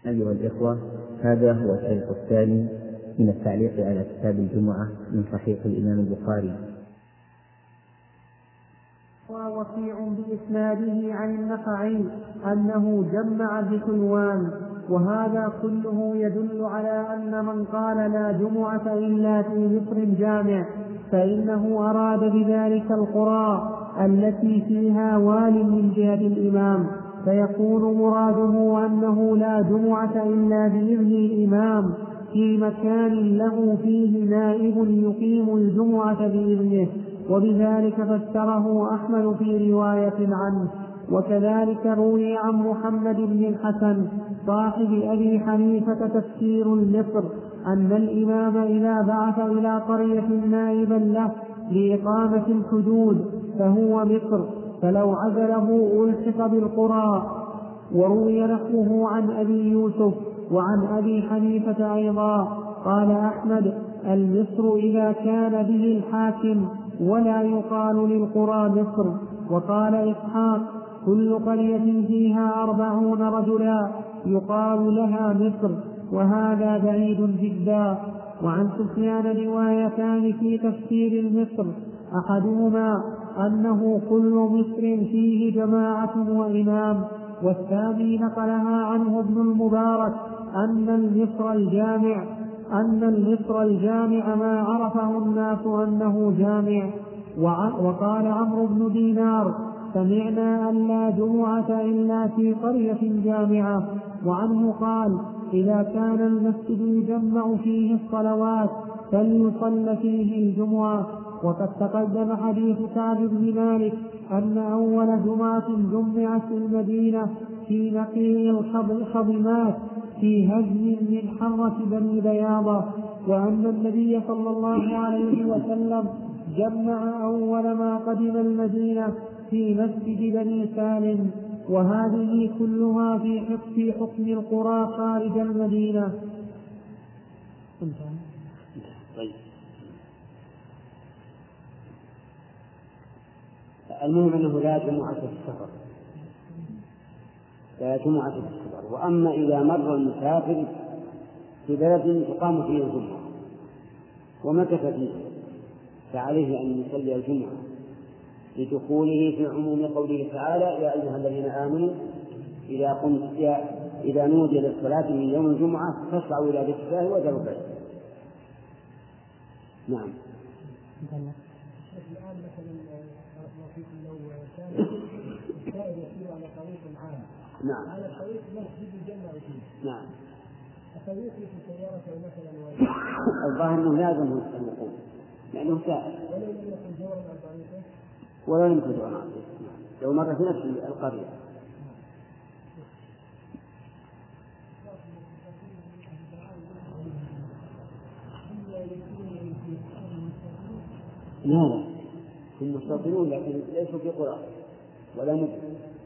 أيها الإخوة، هذا هو الشريط الثاني من التعليق على كتاب الجمعة من صحيح الإمام البخاري. ووقيع بإسناده عن النخعي أنه جمع بحلوان، وهذا كله يدل على أن من قال لا جمعة إلا في مصر جامع فإنه أراد بذلك القرى التي فيها وال من جهة الإمام، فيكون مراده أنه لا جمعة إلا بإذن الإمام في مكان له فيه نائب يقيم الجمعة بإذنه، وبذلك فسره أحمد في رواية عنه. وكذلك روي عن محمد بن الحسن صاحب أبي حنيفة تفسير مصر أن الإمام إذا بعث إلى قرية نائبا له لإقامة الحدود فهو مصر، فلو عزله ألحق بالقرى. وروي نحوه عن أبي يوسف وعن أبي حنيفة أيضا. قال أحمد: المصر إذا كان به الحاكم، ولا يقال للقرى مصر. وقال إسحاق: كل قرية فيها 40 رجلا يقال لها مصر، وهذا بعيد جدا. وعن سفيان روايتان في تفسير مصر، أحدهما أنه كل مصر فيه جماعة وإمام، والثاني نقلها عنه ابن المبارك أن المصر الجامع ما عرفه الناس أنه جامع. وقال عمرو بن دينار: سمعنا أن لا جمعة إلا في قرية جامعة. وعنه قال: إذا كان المسجد يجمع فيه الصلوات فليصل فيه الجمعة. وقد تقدم حديث كعب بن مالك أن أول جمعة جمعت في المدينة في نقيع الخضمات في هزم من حرة بني بياضة، وأن النبي صلى الله عليه وسلم جمع أول ما قدم المدينة في مسجد بني سالم. وهذه كلها في حكم القرى خارج المدينة. المهم أنه لا جمعة في السفر، لا جمعة في السفر. وأما إذا مر المسافر في بلد تقام فيه الجمعة ومكث فيه فعليه أن يصلي الجمعة لدخوله في عموم قوله تعالى: يا أيها الذين آمنوا إذا نودي للصلاة من يوم الجمعة فاسعوا إلى ذكر الله وذروا البيع. نعم. الآن مثلا لو كان السائر يسير على طريق عام، نعم، على طريق مسجد يجمع فيه، نعم، فيوقف سيارته مثلا الظاهر أنه لازم الوقوف لأنه سائر ولا يمكن جورا عن طريقه لو مر في نفس القرية. لا هم مستوطنون لكن ليسوا في قرى ولا مدن،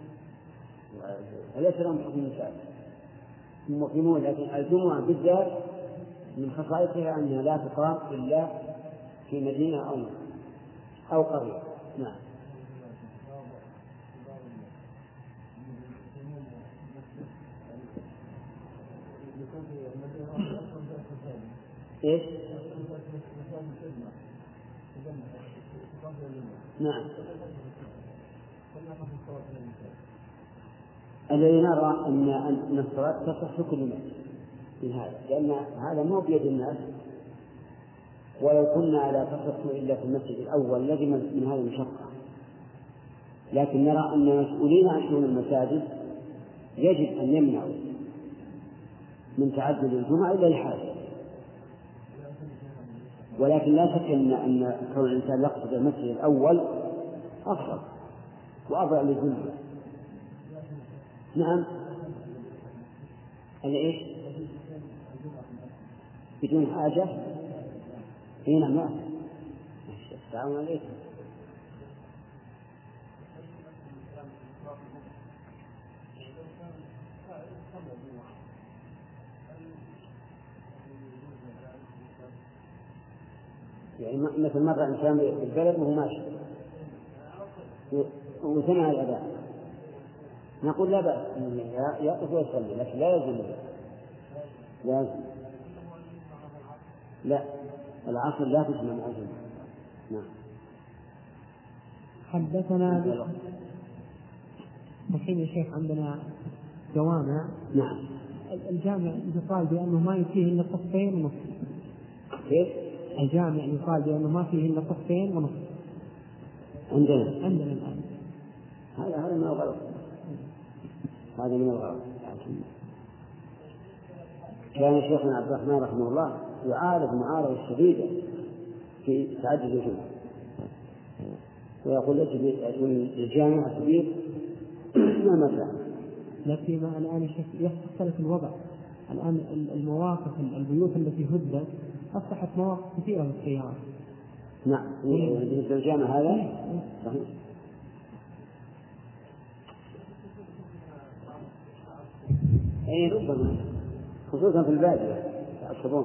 فليس لهم حكم المساجد، هم مقيمون. لكن الجمعة بالذات من خصائصها أنها لا تقام إلا في مدينة أو قرية. نعم. إيش؟ نعم. الذي نرى أن الصلاة تصح في كل مسجد من هذا، لأن هذا مو بيد الناس، ولو كنا لا تصح إلا في المسجد الأول لزم من هذه المشقة. لكن نرى أن المسؤولين عن شؤون المساجد يجب أن يمنعوا من تعدد الجمعة إلا لحاجة، ولكن لا شك أن كون الإنسان يقصد المسجد الأول أفضل وأفضل للجمعة. نعم. إيش؟ بدون حاجة هنا ما السلام عليكم. يعني مثل مرة إنسان بالبلد وهو ماشي وسمع الأذان نقول لا بأس يقف ويصلي، لكن لا يلزم به لازم. لا، العصر لا تجمع مع الجمعة. نعم. حدثنا الحين يا شيخ عندنا جوامع. نعم. الجامع يقال بأنه ما فيه إلا صفين ونصف. كيف؟ الجامع يقال بأنه ما فيه إلا صفين ونصف. عندنا الآن. هذا من الغلط. هذا من الغلط. كان شيخنا عبد الرحمن رحمه الله يعارض معارضة شديدة في تعدد الجمعة، ويقول الجامع الكبير ما مثلا. لكن الآن يختلف الوضع. الآن المواقف البيوت التي هدت أصبحت مواقف كثيرة للسيارات. نعم. بالنسبة للجامع هذا صحيح. أي ربما خصوصا في البادية يعصبون.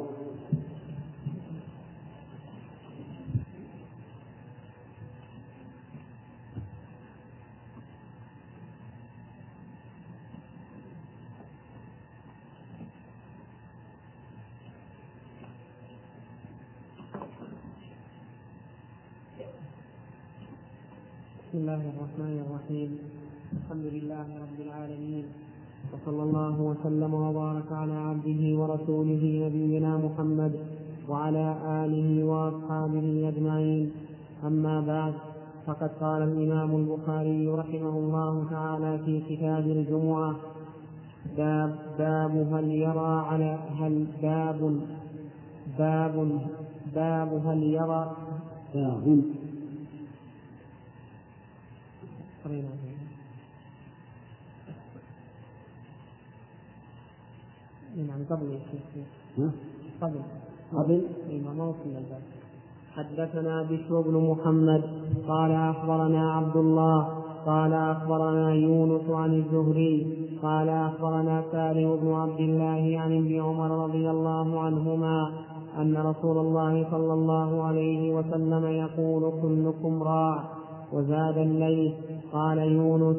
بسم الله الرحمن الرحيم. الحمد لله رب العالمين، وصلى الله وسلم وبارك على عبده ورسوله نبينا محمد وعلى آله وأصحابه أجمعين. أما بعد، فقد قال الإمام البخاري رحمه الله تعالى في كتاب الجمعة: باب هل يرى على هل باب هل يرى يعني قبل ما وصلنا الباب. حدثنا بشر بن محمد قال أخبرنا عبد الله قال أخبرنا يونس عن الزهري قال أخبرنا سالم بن عبد الله عن ابن عمر رضي الله عنهما أن رسول الله صلى الله عليه وسلم يقول: كلكم راع. وزاد الليث قال يونس: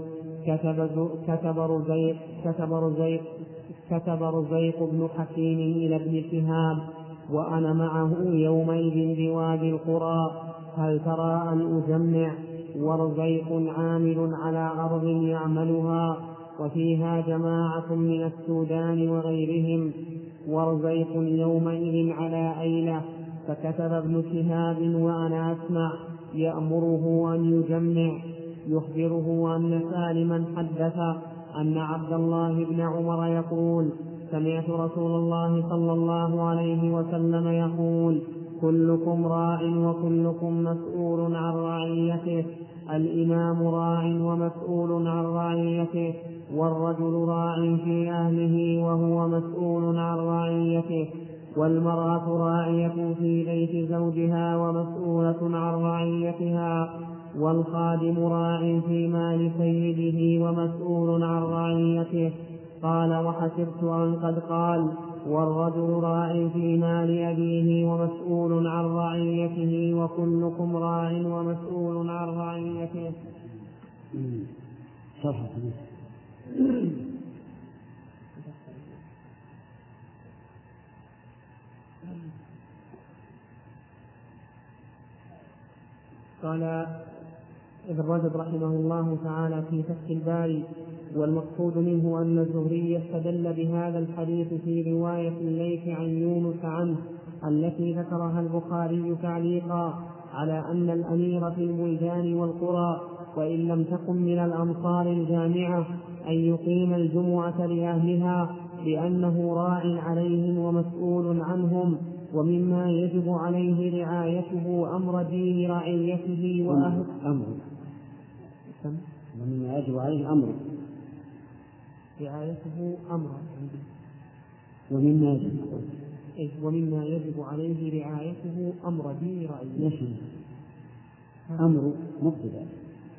كتب رزيق بن حكيم إلى ابن شهاب وأنا معه يومئذ بوادي القرى: هل ترى أن أجمع؟ ورزيق عامل على أرض يعملها وفيها جماعة من السودان وغيرهم، ورزيق يومئذ على أيلة. فكتب ابن شهاب وأنا أسمع يأمره أن يجمع، يخبره أن سالما حدث أن عبد الله بن عمر يقول: سمعت رسول الله صلى الله عليه وسلم يقول: كلكم راع وكلكم مسؤول عن رعيته. الإمام راع ومسؤول عن رعيته، والرجل راع في أهله وهو مسؤول عن رعيته، والمرأة راعية في بيت زوجها ومسؤولة عن رعيتها، والخادم راع في مال سيده ومسؤول عن رعيته. قال: وحسبت أن قد قال: والرجل راع في مال أبيه ومسؤول عن رعيته، وكلكم راع ومسؤول عن رعيته. قال ابن رجب رحمه الله تعالى في فتح الباري: والمقصود منه أن الزهري استدل بهذا الحديث في رواية الليث عن يونس عنه التي ذكرها البخاري تعليقا على أن الأمير في البلدان والقرى وإن لم تكن من الأمصار الجامعة أن يقيم الجمعة لأهلها، لأنه راع عليهم ومسؤول عنهم، ومما يجب عليه رعايته أمر دين رعيته وأهل ومما يجب عليه أمر رعايته أمر ومما يجب عليه رعايته أمر دين رعيته. أمر مبتدأ.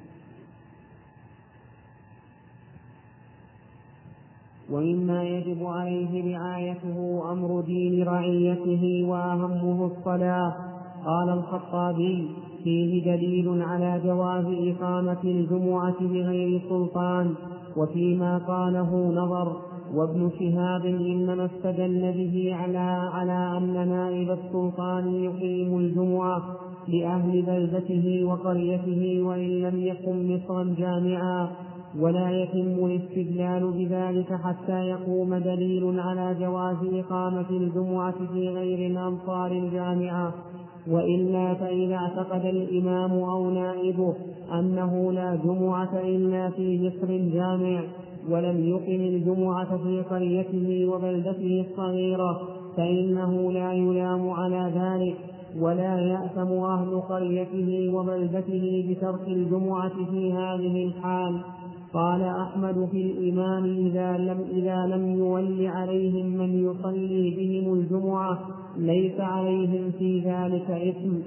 ومما يجب عليه رعايته أمر دين رعيته وأهمه الصلاة. قال الخطابي: فيه دليل على جواز إقامة الجمعة بغير سلطان، وفيما قاله نظر، وابن شهاب إنما استدل به على أن نائب السلطان يقيم الجمعة لأهل بلدته وقريته وإن لم يكن مصرا جامعا، ولا يتم الاستدلال بذلك حتى يقوم دليل على جواز إقامة الجمعة في غير الأمصار الجامعة، وإلا فإذا اعتقد الإمام أو نائبه أنه لا جمعة إلا في مصر جامع ولم يقم الجمعة في قريته وبلدته الصغيرة فإنه لا يلام على ذلك، ولا يأثم أهل قريته وبلدته بترك الجمعة في هذه الحال. قال أحمد في الإمام إذا لم يول عليهم من يصلي بهم الجمعة ليس عليهم في ذلك إثم،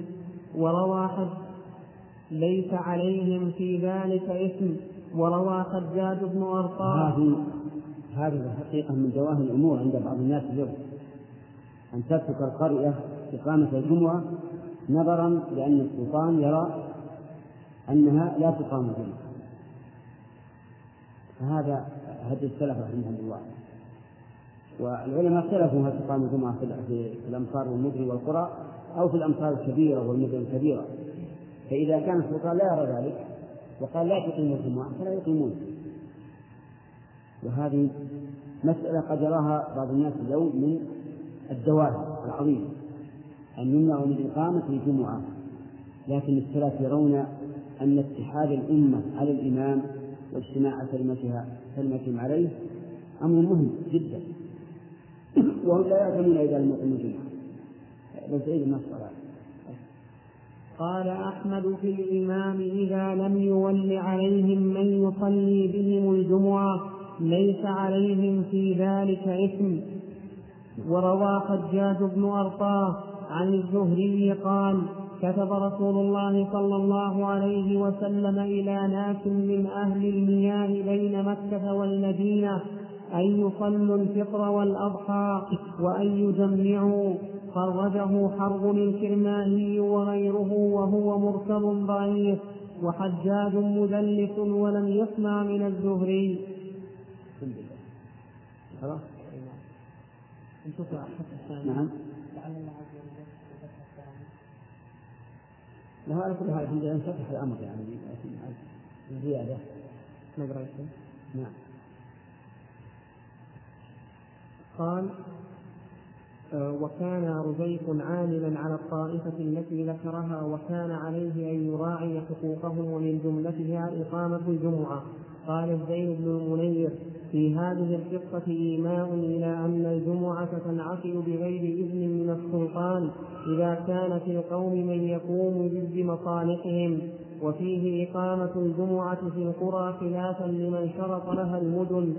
وروى حجاج بن أرطاة. هذه الحقيقة من جواهر الأمور عند بعض الناس اليوم، أن تترك القرية إقامة الجمعة نظرا لأن السلطان يرى أنها لا تقام الجمعة، فهذا هدي السلف رحمهم الله. والعلماء اختلفوا هل تقام الجمعة في الأمصار والمدن والقرى أو في الأمصار الكبيرة والمدن الكبيرة، فإذا كان السلطان لا يرى ذلك وقال لا تقيموا الجمعة فلا يقيمون. وهذه مسألة قد يراها بعض الناس اليوم من الدواهر العظيمة أن يمنعوا من إقامة الجمعة، لكن السلف يرون أن اتحاد الأمة على الإمام واجتماع كلمتهم عليه أمر مهم جدا، وهم لا يعلمون إذا لم يقيموا الجمعة. بل سعيد النصر. قال أحمد في الإمام إذا لم يول عليهم من يصلي بهم الجمعة ليس عليهم في ذلك إثم. وروى حجاج بن أرطاة عن الزهري قال كتب رسول الله صلى الله عليه وسلم إلى ناس من أهل المياه بين مكة والمدينة أن يصلوا الفطر والأضحى وأن يجمعوا، خرجه حرب الكرماني وغيره وهو مرسل ضعيف، وحجاج مدلس ولم يسمع من الزهري. نعم. على كل حال الحمد لله انفتح الأمر يعني زيادة. نعم. قال وكان رزيق عاملا على الطائفة التي ذكرها وكان عليه أن يراعي حقوقهم ومن جملتها إقامة الجمعة. قال الزين بن المنير في هذه القصة إيماء إلى أن الجمعة تنعقد بغير إذن من السلطان إذا كان في القوم من يقوم بمصالحهم، وفيه إقامة الجمعة في القرى خلافا لمن شرط لها المدن.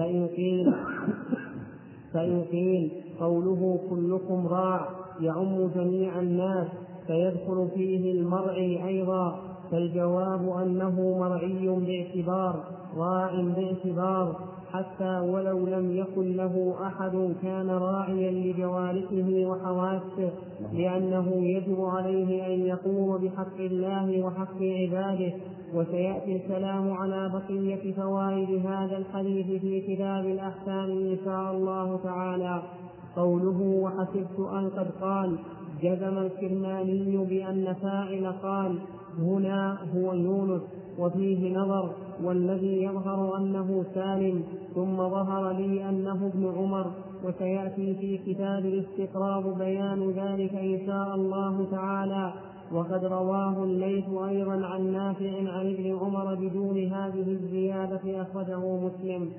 فإن قيل قوله كلكم راع يعم جميع الناس فيدخل فيه المرعي أيضا، فالجواب أنه مرعي باعتبار راع باعتبار، حتى ولو لم يكن له أحد كان راعيا لجوارحه وحواسه، لأنه يجب عليه أن يقوم بحق الله وحق عباده. وسيأتي الكلام على بقية فوائد هذا الحديث في كتاب الأحكام إن شاء الله تعالى. قوله وحسبت أن قد قال جزم الكرماني بأن فاعل قال هنا هو يونس، وفيه نظر، والذي يظهر أنه سالم، ثم ظهر لي أنه ابن عمر، وسيأتي في كتاب الاستقراض بيان ذلك إن شاء الله تعالى. وقد رواه الليث أيضا عن نافع عن ابن عمر بدون هذه الزيادة، أخرجه مسلم.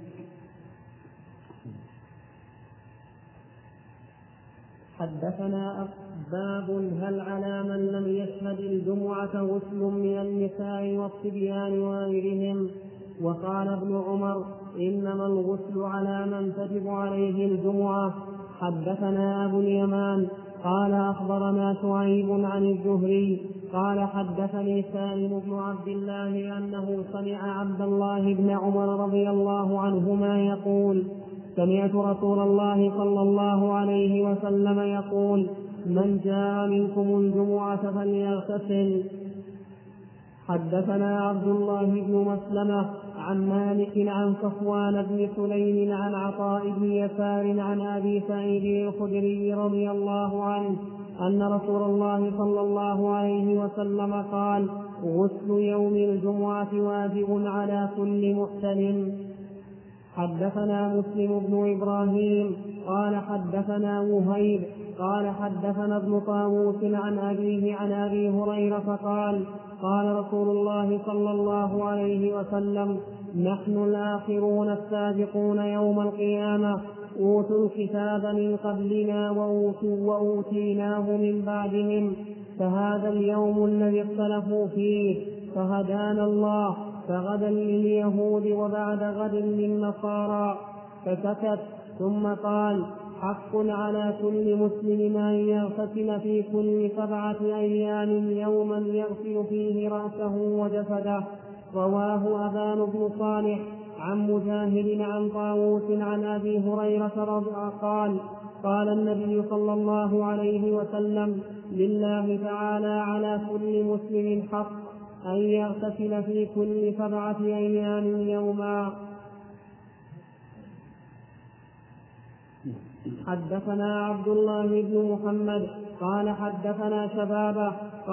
حدثنا باب هل على من لم يشهد الجمعة غسل من النساء والصبيان وغيرهم؟ وقال ابن عمر إنما الغسل على من تجب عليه الجمعة. حدثنا أبو اليمان قال أخبرنا شعيب عن الزهري قال حدثني سالم بن عبد الله أنه سمع عبد الله بن عمر رضي الله عنهما يقول سمعت رسول الله صلى الله عليه وسلم يقول من جاء منكم الجمعة فليغتسل. حدثنا عبد الله بن مسلمة عن مالك عن صفوان بن سليم عن عطاء بن يسار عن أبي سعيد الخدري رضي الله عنه أن رسول الله صلى الله عليه وسلم قال: غسل يوم الجمعة واجب على كل محتلم. حدثنا مسلم بن إبراهيم قال حدثنا وهيب قال حدثنا ابن طاووس عن أبيه عن أبي هريرة قال: قال رسول الله صلى الله عليه وسلم: نحن الآخرون السابقون يوم القيامة، أوتوا الكتاب من قبلنا وأوتيناه من بعدهم، فهذا اليوم الذي اختلفوا فيه، فهدانا الله، فغدا لليهود وبعد غد للنصارى. فسكت ثم قال: حق على كل مسلم أن يغتسل في كل 7 أيام يوما يغسل فيه رأسه وجسده. رواه أبان بن صالح عن مجاهد عن طاووس عن أبي هريرة قال: قال النبي صلى الله عليه وسلم: لله تعالى على كل مسلم حق أن يغتسل في كل 7 أيام يوما. حدثنا عبد الله بن محمد قال حدثنا شبابه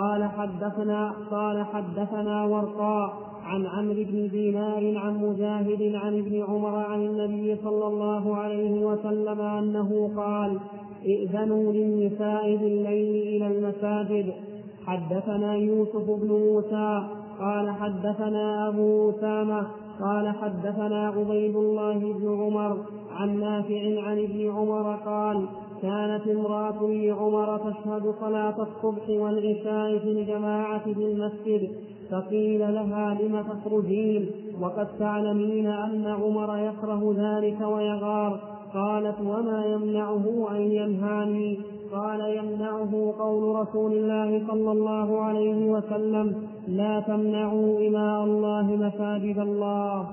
قال حدثنا ورقاء عن عمرو بن دينار عن مجاهد عن ابن عمر عن النبي صلى الله عليه وسلم أنه قال: ائذنوا للنساء بالليل إلى المساجد. حدثنا يوسف بن موسى قال حدثنا أبو أسامة قال حدثنا عبيد الله بن عمر عن نافع عن ابن عمر قال: كانت امرأة لعمر تشهد صلاة الصبح والعشاء في الجماعة في المسجد، فقيل لها: لم تخرجين وقد تعلمين أن عمر يكره ذلك ويغار؟ قالت: وما يمنعه أن ينهاني؟ قال: يمنعه قول رسول الله صلى الله عليه وسلم: لا تمنعوا إماء الله مساجد الله.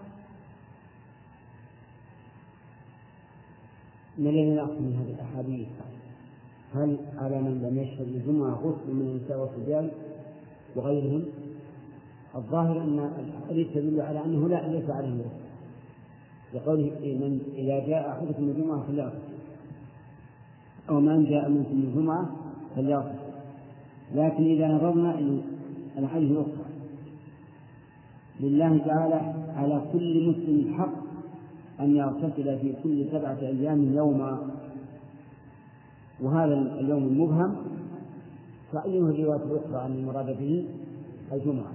ما الذي نأخذ من هذه الأحاديث؟ هل على من لم يشهد الجمعة غسل من النساء والصبيان وغيرهم؟ الظاهر أن الحديث تدل على أنه ليس عليه غسل، لقوله: من إذا جاء أحدكم الجمعة فليغتسل، أو من جاء منكم الجمعة فليغتسل. لكن إذا نظرنا إلى الحديث الأخرى: لله تعالى على كل مسلم حق أن يغتسل في كل 7 أيام يوما، وهذا اليوم المبهم تعينه الرواية الأخرى أن المراد به الجمعة،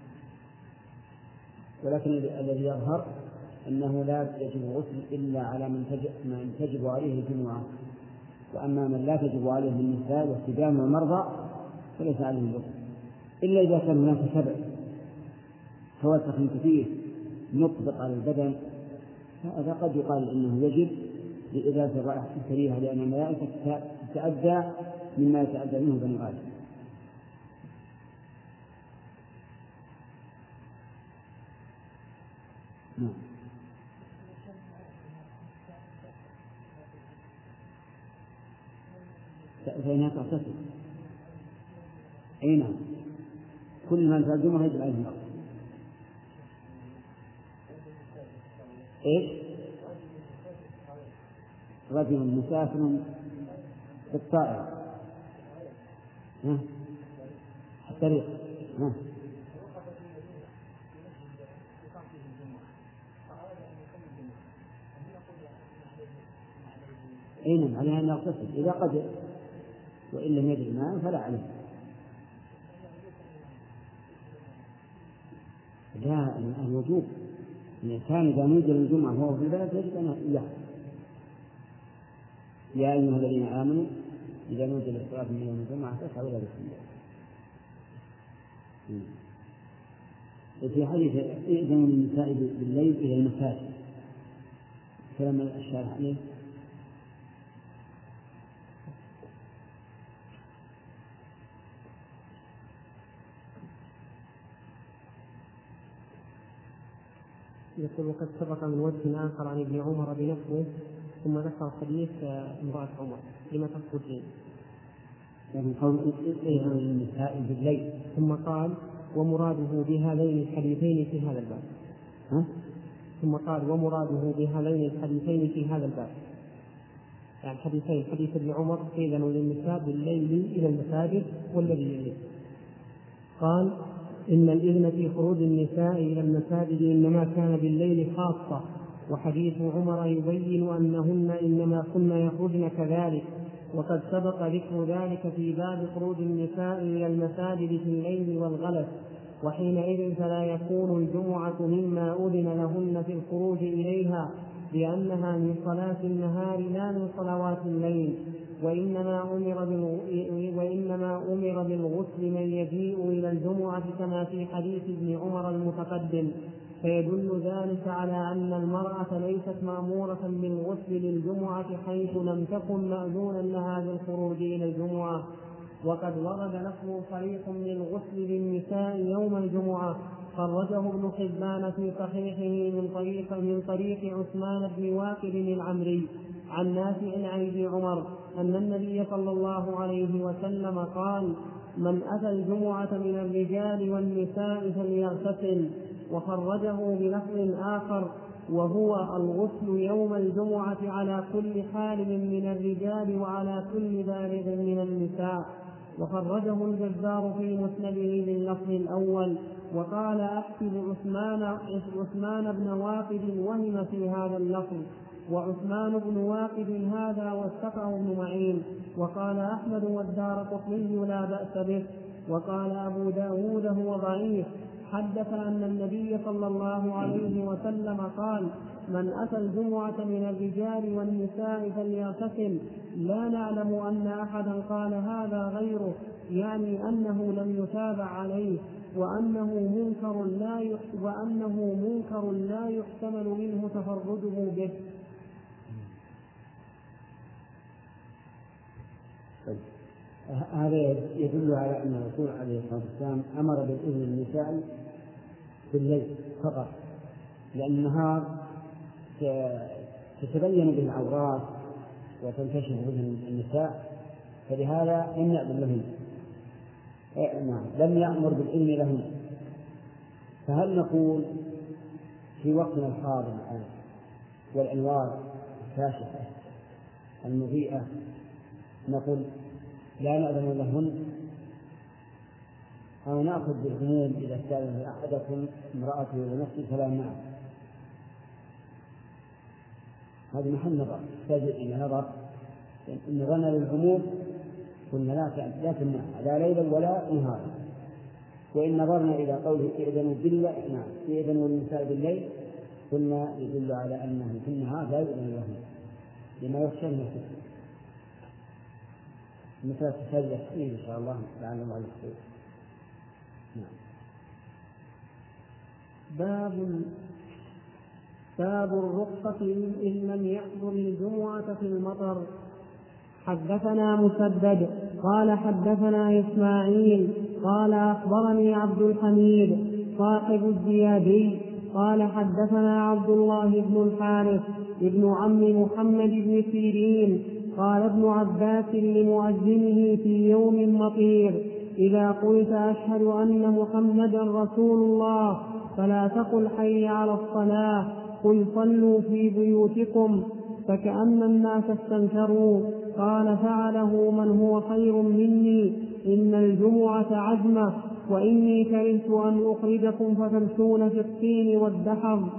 ولكن الذي يظهر أنه لا يجب غسل إلا على من تجب عليه الجمعة، وأما من لا تجب عليه من النساء والصبيان والمرضى فليس عليه الغسل، إلا إذا كان هناك سبب فوسخ كثير مطبق على البدن، هذا قد يقال إنه يجب لإزالة الرائحة الكريهة، لأن الملائكة تتأذى مما يتأذى منه بني آدم. فإنها تغتسل. أي نعم، كل من تلزمه يجب عليه الأرض. إيش؟ رجل مسافر بالطائرة الطريق أين عليها أن يغتسل إذا قدر، وإن لم يجد ماء فلا عليه. لا، الوجوب الإنسان إذا نزل الجمعة وهو في البلد يجب أن يغتسل. يا أيها الذين آمنوا إذا نزل الصلاة من يوم الجمعة فاسعوا إلى ذكر الله. في حديث: ائذنوا للنساء بالليل إلى المساجد، كلام الشارح عليه. يقول: وقد سبق من وجه آخر عن ابن عمر بنفسه، ثم ذكر حديث امرأة عمر: لما تخرجين؟ يعني قول ائذنوا للنساء بالليل، ثم قال: ومراده بهذين الحديثين في هذا الباب. ثم قال ومراده بهذين الحديثين في هذا الباب، يعني حديثين، حديث ابن عمر إذن للنساء بالليل إلى المساجد والذي يليه. قال إن الإذن في خروج النساء إلى المساجد إنما كان بالليل خاصة، وحديث عمر يبين أنهن إنما كن يخرجن كذلك، وقد سبق ذكر ذلك في باب خروج النساء إلى المساجد في الليل والغلس، وحينئذ فلا يكون الجمعة مما أذن لهن في الخروج إليها، لأنها من صلاة النهار لا من صلوات الليل، وإنما أمر بالغسل من يجيء إلى الجمعة كما في حديث ابن عمر المتقدم، فيدل ذلك على أن المرأة ليست مأمورة بالغسل للجمعة حيث لم تكن مأذونا لها بالخروج إلى الجمعة. وقد ورد لفظ صريح للغسل للنساء يوم الجمعة، خرجه ابن حبان في صحيحه من طريق عثمان بن واقد العمري عن نافع عن ابن عمر أن النبي صلى الله عليه وسلم قال: من أتى الجمعة من الرجال والنساء فليغتسل. وخرجه بلفظ آخر وهو الغسل يوم الجمعة على كل حال من الرجال وعلى كل بالغ من النساء. وخرجه الجزار في مسنده باللفظ الأول، وقال أحسب عثمان بن واقد وهم في هذا اللفظ، وعثمان بن واقد هذا وثقه ابن معين. وقال أحمد والدارقطني لا بأس به. وقال أبو داود هو ضعيف. حدث أن النبي صلى الله عليه وسلم قال: من أتى الجمعة من الرجال والنساء فليغتسل. لا نعلم أن أحدا قال هذا غيره، يعني أنه لم يتابع عليه، وأنه منكر لا يحتمل منه تفرده به. هذا يدل على أن الرسول عليه الصلاة والسلام أمر بالإذن للنساء في الليل فقط، لأن النهار تتبين به العورات وتنكشف به النساء، فلهذا لم يأذن لهن. لم يأمر بالإذن لهن. فهل نقول في وقتنا الحاضر الآن والأنوار الكاشفة المضيئة نقول لا نأذن لهن، أو نأخذ بالعموم إذا استأذن أحدكم امرأته ونفسه فلا نعم؟ هذا محل نظر، يحتاج إلى نظر. إن نظرنا للعموم قلنا لا تمنع لا ليلا ولا نهارا، وإن نظرنا إلى قوله إذن النساء بالليل قلنا يدل على أنه في النهار لا يؤذن لهم لما يخشى من الفتنة. مثل تحتاج إن شاء الله لعل الله يخشى. باب الرخصة إن لم يحضر الجمعة في المطر. حدثنا مسدد قال حدثنا إسماعيل قال أخبرني عبد الحميد صاحب الزيادي قال حدثنا عبد الله بن الحارث ابن عم محمد بن سيرين قال ابن عباس لمؤذنه في يوم مطير: إذا قلت أشهد أن محمدا رسول الله فلا تقل حي على الصلاة، قل صلوا في بيوتكم. فكأن الناس استنكروا. قال: فعله من هو خير مني، إن الجمعة عزمة، وإني كرهت أن أخرجكم فتمشون في الطين والدحر.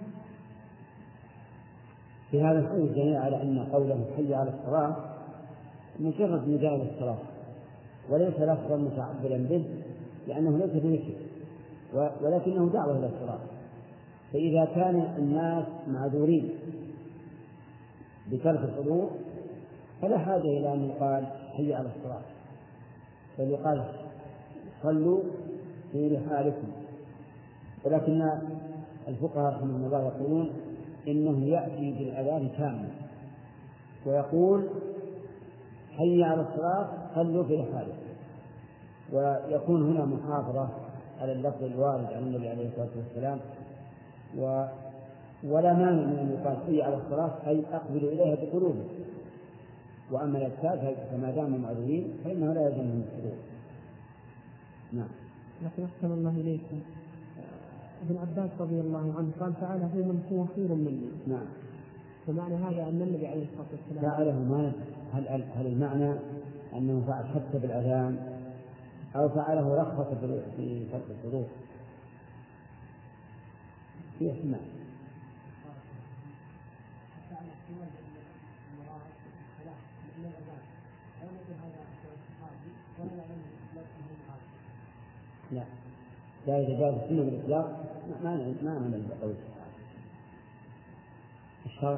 في هذا الحديث دليل على أن قوله حي على الصلاة مجرد نداء للصلاة وليس لفظا متعبدا به، لأنه ليس بذكر ولكنه دعوة إلى الصلاة. فإذا كان الناس معذورين بترك الحضور فلا حاجة إلى أن يقال حي على الصلاة، بل يقال صلوا في رحالكم. ولكن الفقهاء رحمهم الله يقولون إنه يأتي بالأذان كامل ويقول حي على الصلاة صلوا في رحالكم، ويكون هنا محافظة على اللفظ الوارد عن النبي عليه الصلاة والسلام، ولا مانع من أن يقال حي على الصلاة أي أقبلوا إليها بقلوبهم. وأما الأذكار فما داموا معذورين فإنه لا يلزمهم الحضور. نعم. لكن أحسن الله إليكم، ابن عباس رضي الله عنه قال فعله من هو خير مني. نعم. فمعنى هذا أن النبي عليه الصلاة والسلام فعله ما هل المعنى أنه فعل حتى بالأذان أو فعله رخص في فرق الفروض؟ في احتمال. لا إذا جاء السنة بالإطلاق ما نعمل بقول الشرط.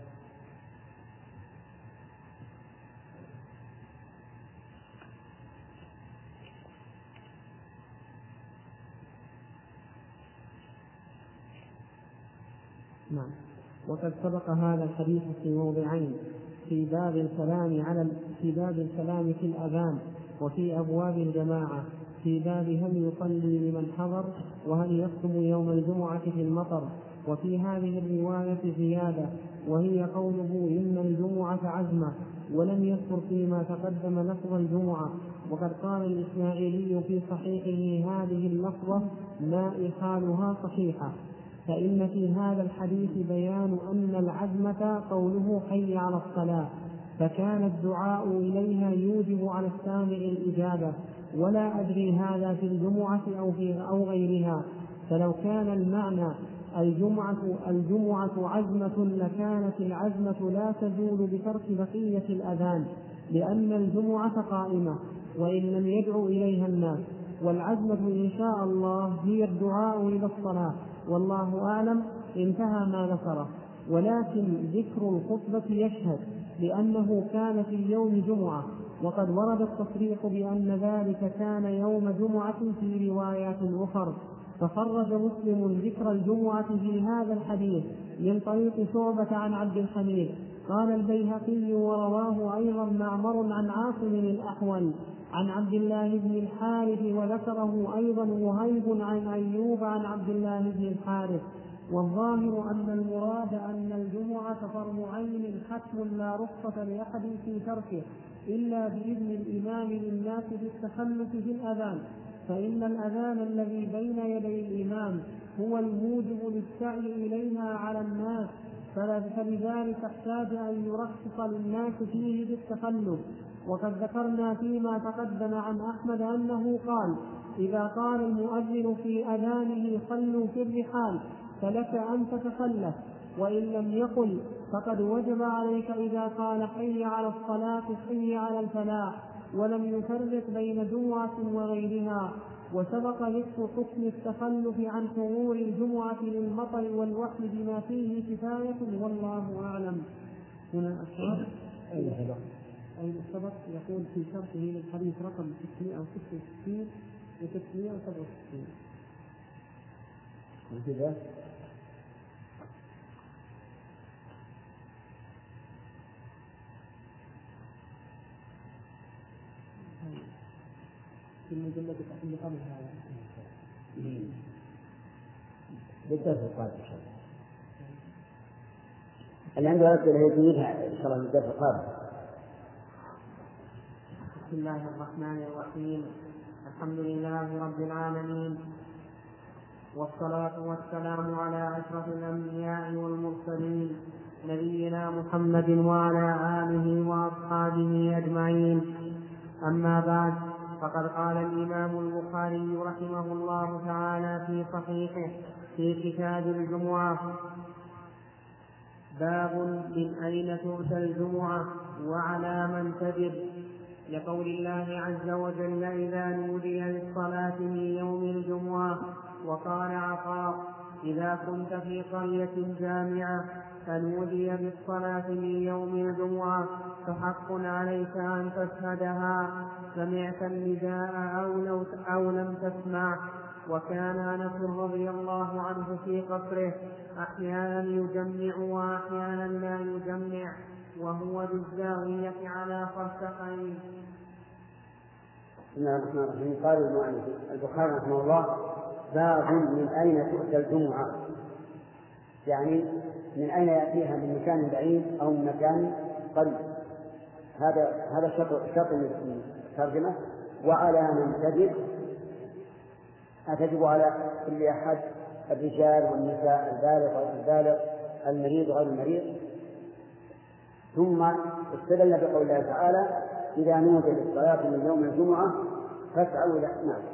نعم. وقد سبق هذا الحديث في موضعين، في باب الكلام في الأذان، وفي أبواب الجماعة، في باب هل يصلي لمن حضر، وهل يصوم يوم الجمعة في المطر. وفي هذه الرواية زيادة، وهي قوله إن الجمعة عزمة، ولم يذكر فيما تقدم لفظ الجمعة. وقد قال الإسماعيلي في صحيحه هذه اللفظة لا إخالها صحيحة، فإن في هذا الحديث بيان أن العزمة قوله حي على الصلاة، فكان الدعاء إليها يوجب على السامع الإجابة، ولا أدري هذا في الجمعة أو غيرها. فلو كان المعنى الجمعة عزمة لكانت العزمة لا تزول بترك بقية الأذان، لأن الجمعة قائمة وإن لم يدعو إليها الناس، والعزمة إن شاء الله هي الدعاء إلى الصلاة، والله أعلم. انتهى ما ذكره. ولكن ذكر الخطبة يشهد لأنه كان في يوم جمعة، وقد ورد التصريح بأن ذلك كان يوم جمعة في روايات أخرى، فخرج مسلم ذكر الجمعة في هذا الحديث من طريق شعبة عن عبد الحميد. قال البيهقي ورواه أيضا معمر عن عاصم الأحول عن عبد الله بن الحارث، وذكره أيضا وهيب عن أيوب عن عبد الله بن الحارث. والظاهر أن المراد أن الجمعة فرض عين حتم لا رخصة لأحد في تركه إلا بإذن الإمام للناس بالتخلف في الأذان، فإن الأذان الذي بين يدي الإمام هو الموجب للسعي إليها على الناس، فلذلك احتاج أن يرخص للناس فيه بالتخلف. وقد ذكرنا فيما تقدم عن أحمد أنه قال إذا قال المؤذن في أذانه صلوا في الرحال فلك أن تتخلف، وإن لم يقل فقد وجب عليك إذا قال حي على الصلاة حي على الفلاح، ولم يفرق بين جمعة وغيرها. وسبق ذكر حكم التخلف عن حضور الجمعة للمطر والوحل بما فيه كفاية، والله أعلم. هنا السؤال أين سبق يقول في شرحه للحديث رقم 666 و 667 كذا. في المجلد اللي قبل هذا بالدرس القادم إن شاء الله. اللي عنده أسئلة يجيبها إن شاء الله بالدرس القادم. بسم الله الرحمن الرحيم. الحمد لله رب العالمين، والصلاة والسلام على أشرف الأنبياء والمرسلين نبينا محمد وعلى آله وأصحابه أجمعين. أما بعد، فقد قال الإمام البخاري رحمه الله تعالى في صحيحه في كتاب الجمعة: باب من أين تؤتى الجمعة وعلى من تجب، لقول الله عز وجل إذا نودي للصلاة من يوم الجمعة. وقال عطاء: إذا كنت في قرية جامعة فنودي بالصلاة من يوم الجمعة فحق عليك أن تشهدها، سمعت النداء أو لم تسمع. وكان أنس رضي الله عنه في قصره أحيانا يجمع وأحيانا لا يجمع، وهو بالزاوية على فرسخين. بسم الله الرحمن الرحيم. قال المؤلف البخاري رحمه الله: باب من أين تؤتى الجمعة، يعني من أين يأتيها، من مكان بعيد أو من مكان قريب. هذا شرط من الترجمة. وعلى من تجب، أتجب على كل أحد الرجال والنساء، البالغ غير البالغ، المريض غير المريض. ثم استدل بقول الله تعالى إذا نودي للصلاة من يوم الجمعة فاسعوا إلى. نعم.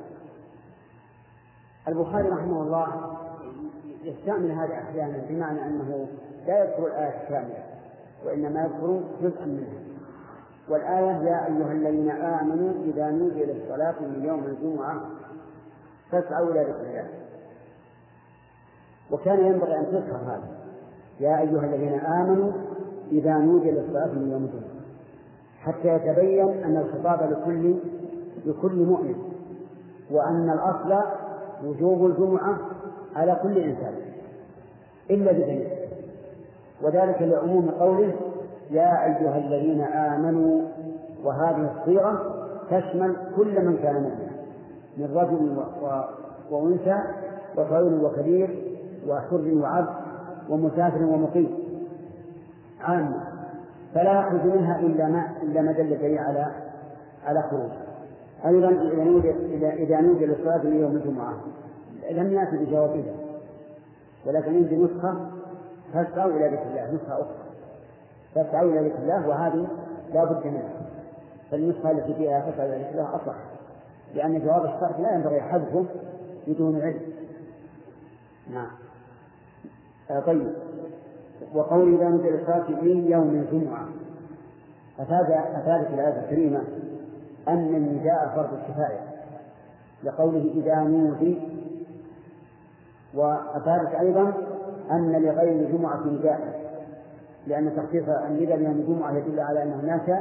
البخاري رحمه الله يستعمل هذا أحيانا بمعنى أنه لا يذكر الآية كاملة وإنما يذكر جزءا منها. والآية يا أيها الذين آمنوا إذا نودي للصلاة من يوم الجمعة فاسعوا إلى ذكر الله. وكان ينبغي أن تذكر هذا يا أيها الذين آمنوا إذا نودي للصلاة من يوم الجمعة حتى يتبين أن الخطاب لكل مؤمن، وأن الأصل وجوب الجمعة على كل إنسان إلا بدليل، وذلك لعموم قوله يا أيها الذين آمنوا. وهذه الصيغة تشمل كل من كان مؤمنا من رجل وأنثى وصغير وكبير وحر وعبد ومسافر ومقيم عام، فلا يخرج منها إلا ما دل به على خروج. أيضا إذا نودي للصلاة من يوم الجمعة لم يأتي بجوابها، ولكن عندي نسخة فاسعوا إلى ذكر الله، نسخة أخرى فاسعوا إلى ذكر الله، وهذه لا بد منها. فالنسخة التي فيها فاسعوا إلى ذكر الله أصح، لأن جواب الشرط لا ينبغي حذفه بدون علم. نعم. طيب. وقول إذا نودي للصلاة في يوم الجمعة أفادت الآية الكريمة أن النداء فرض الكفاية لقوله إذا نودي، وأفادت أيضا أن لغير الجمعة نداء، لأن تخصيص النداء بيوم الجمعة يدل على أن هناك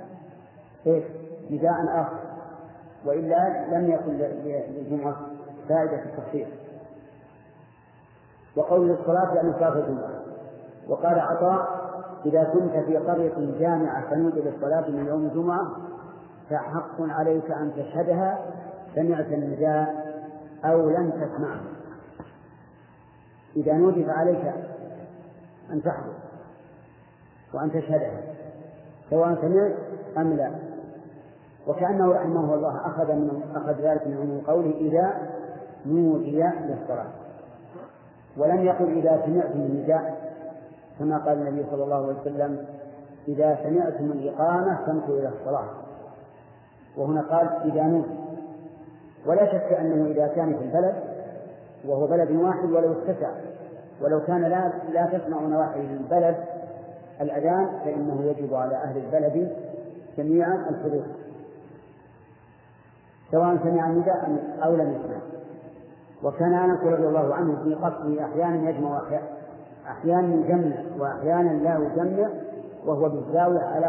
نداء آخر، وإلا لم يكن للجمعة فائدة التخصيص. وقول الصلاة لأن صلاة الجمعة. وقال عطاء إذا كنت في قرية جامعة فنودي للصلاة من يوم الجمعة فحق عليك أن تشهدها سمعت النداء أو لم تسمعه. إذا نودي فعليك أن تحضر وأن تشهدها سواء سمعت أم لا. وكأنه رحمه الله أخذ ذلك من عموم قوله إذا نودي للصلاة، ولم يقل إذا سمعتم النداء كما قال النبي صلى الله عليه وسلم إذا سمعتم الإقامة فامشوا إلى الصلاة، وهنا قال إذا نودي. ولا شك أنه إذا كان في البلد وهو بلد واحد ولو اتسع، ولو كان لا تسمع نواحي البلد الأذان فإنه يجب على أهل البلد جميعا الحضور سواء سمع النداء أو لم يسمع. وكان أنس رضي الله عنه في قصره أحيانا يجمع أحيانا يجمع وأحيانا لا يجمع، وهو بالزاوية على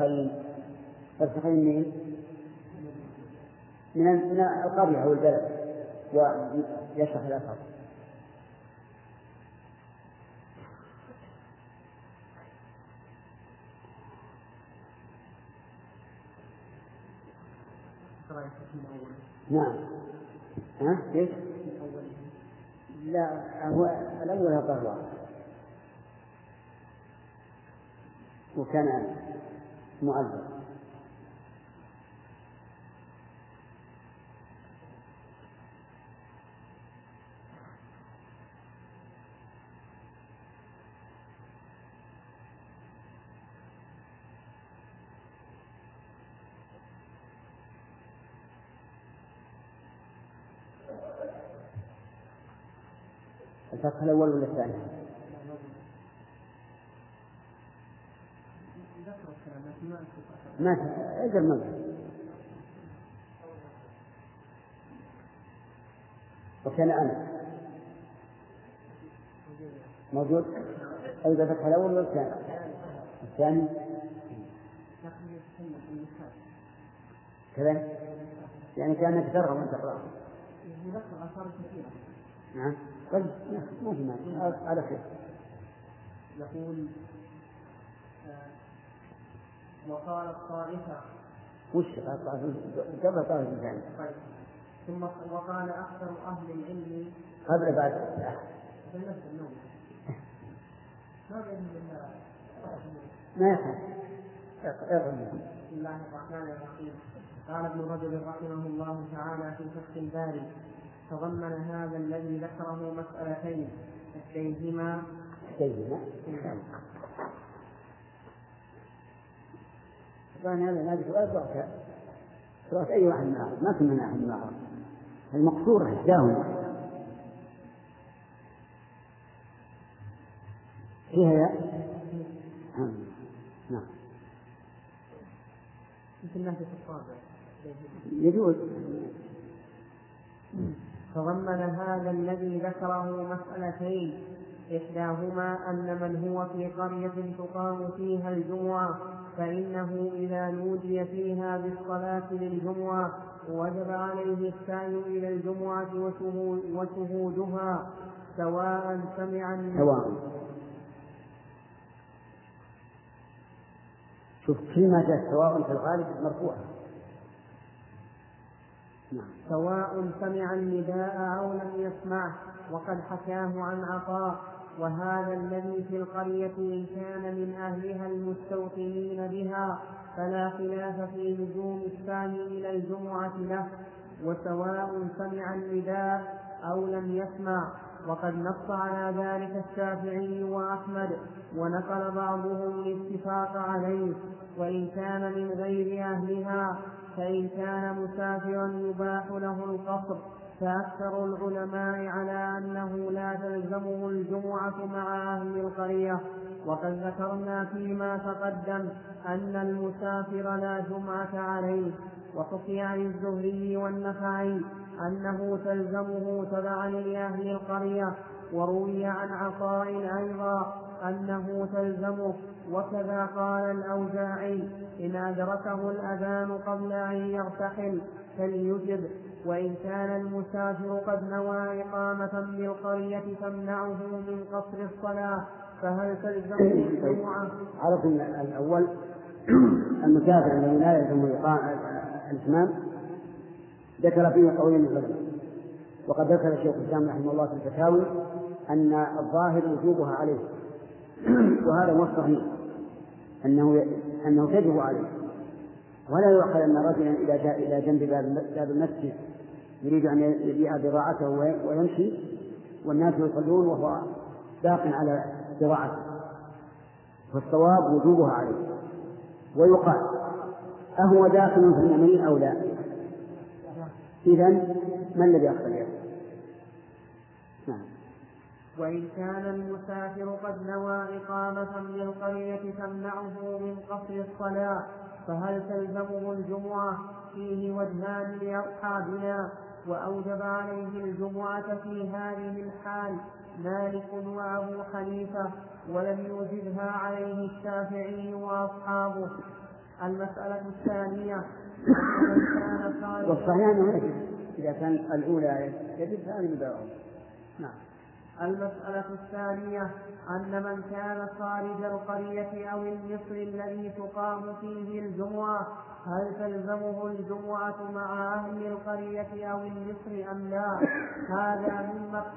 فرسخين من القرية أو البلد، ويشرح الأثر. نعم. ليش؟ لا، هو الأول هو وكان مؤذن. الفتح الأول ولا الثاني؟ ما أجل مذهب. وكان أنا موجود أيضا الفتح الأول ولا الثاني؟ كذا يعني كأنك ترغب أن تقرأ. نعم. طيب ما في مانع على خير. يقول وقال الطائفة وش قبل طائفة ثانية. ثم وقال أكثر أهل العلم قبل بعد ما يفهم. بسم الله الرحمن الرحيم. قال ابن رجب رحمه الله تعالى في فتح الباري تضمن هذا الذي ذكره مسألتين إحديهما طبعا هذا سؤال أي واحد من الآخر ما كنا نحن من الآخر المقصورة إحداهما فيها يا نعم مثل نهج الصابع يجوز. تضمن هذا الذي ذكره مسألتين إحداهما أن من هو في قرية تقام فيها الجمعة فإنه إذا نودي فيها بالصلاة للجمعة وجب عليه السعي إلى الجمعة وشهودها سواء شوف فيما جاء سواء في الغالب مرفوعة سواء سمع النداء أو لم يسمعه وقد حكاه عن عطاء وهذا الذي في القرية إن كان من أهلها المستوطنين بها فلا خلاف في لزوم السعي إلى الجمعة له وسواء سمع النداء أو لم يسمع وقد نص على ذلك الشافعي وأحمد ونقل بعضهم الاتفاق عليه وإن كان من غير أهلها فإن كان مسافرا يباح له القصر فأكثر العلماء على أنه لا تلزمه الجمعة مع أهل القرية وقد ذكرنا فيما تقدم أن المسافر لا جمعة عليه وحكي عن الزهري والنخعي أنه تلزمه تبعا لأهل القرية وروي عن عطاء أيضا أنه تلزمه وكذا قال الأوزاعي إن أدركه الأذان قبل أن يرتحل فليجب وإن كان المسافر قد نوى إقامة بالقرية تمنعه من قصر الصلاة فهل تلزمه الجمعة؟ عرفنا الأول المسافر الذي لا يلزمه الإتمام ذكر فيه قولين العلماء وقد ذكر الشيخ الإسلام رحمه الله في الفتاوي أن الظاهر وجوبها عليه وهذا هو الصحيح أنه تجب عليه ولا يعقل أن رجلا إذا جاء إلى جنب باب المسجد يريد أن يبيع بضاعته ويمشي والناس يصلون وهو باق على بضاعته فالصواب وجوبها عليه ويقال أهو داخل في المؤمنين أو لا إذن ما الذي يختلف؟ وإن كان المسافر قد نوى إقامة بالقرية تمنعه من قصر الصلاة فهل تلزمه الجمعة؟ فيه وجهان لأصحابنا وأوجب عليه الجمعة في هذه الحال مالك وأبو حنيفة ولم يوجبها عليه الشافعي وأصحابه. المسألة الثانية والصحيح أنه يجب إذا كان الأولى يجب هذه المداومة. نعم. المسألة الثانية أن من كان خارج القرية أو المصر الذي تقام فيه الجمعة هل تلزمه الجمعة مع أهل القرية أو المصر أم لا؟ هذا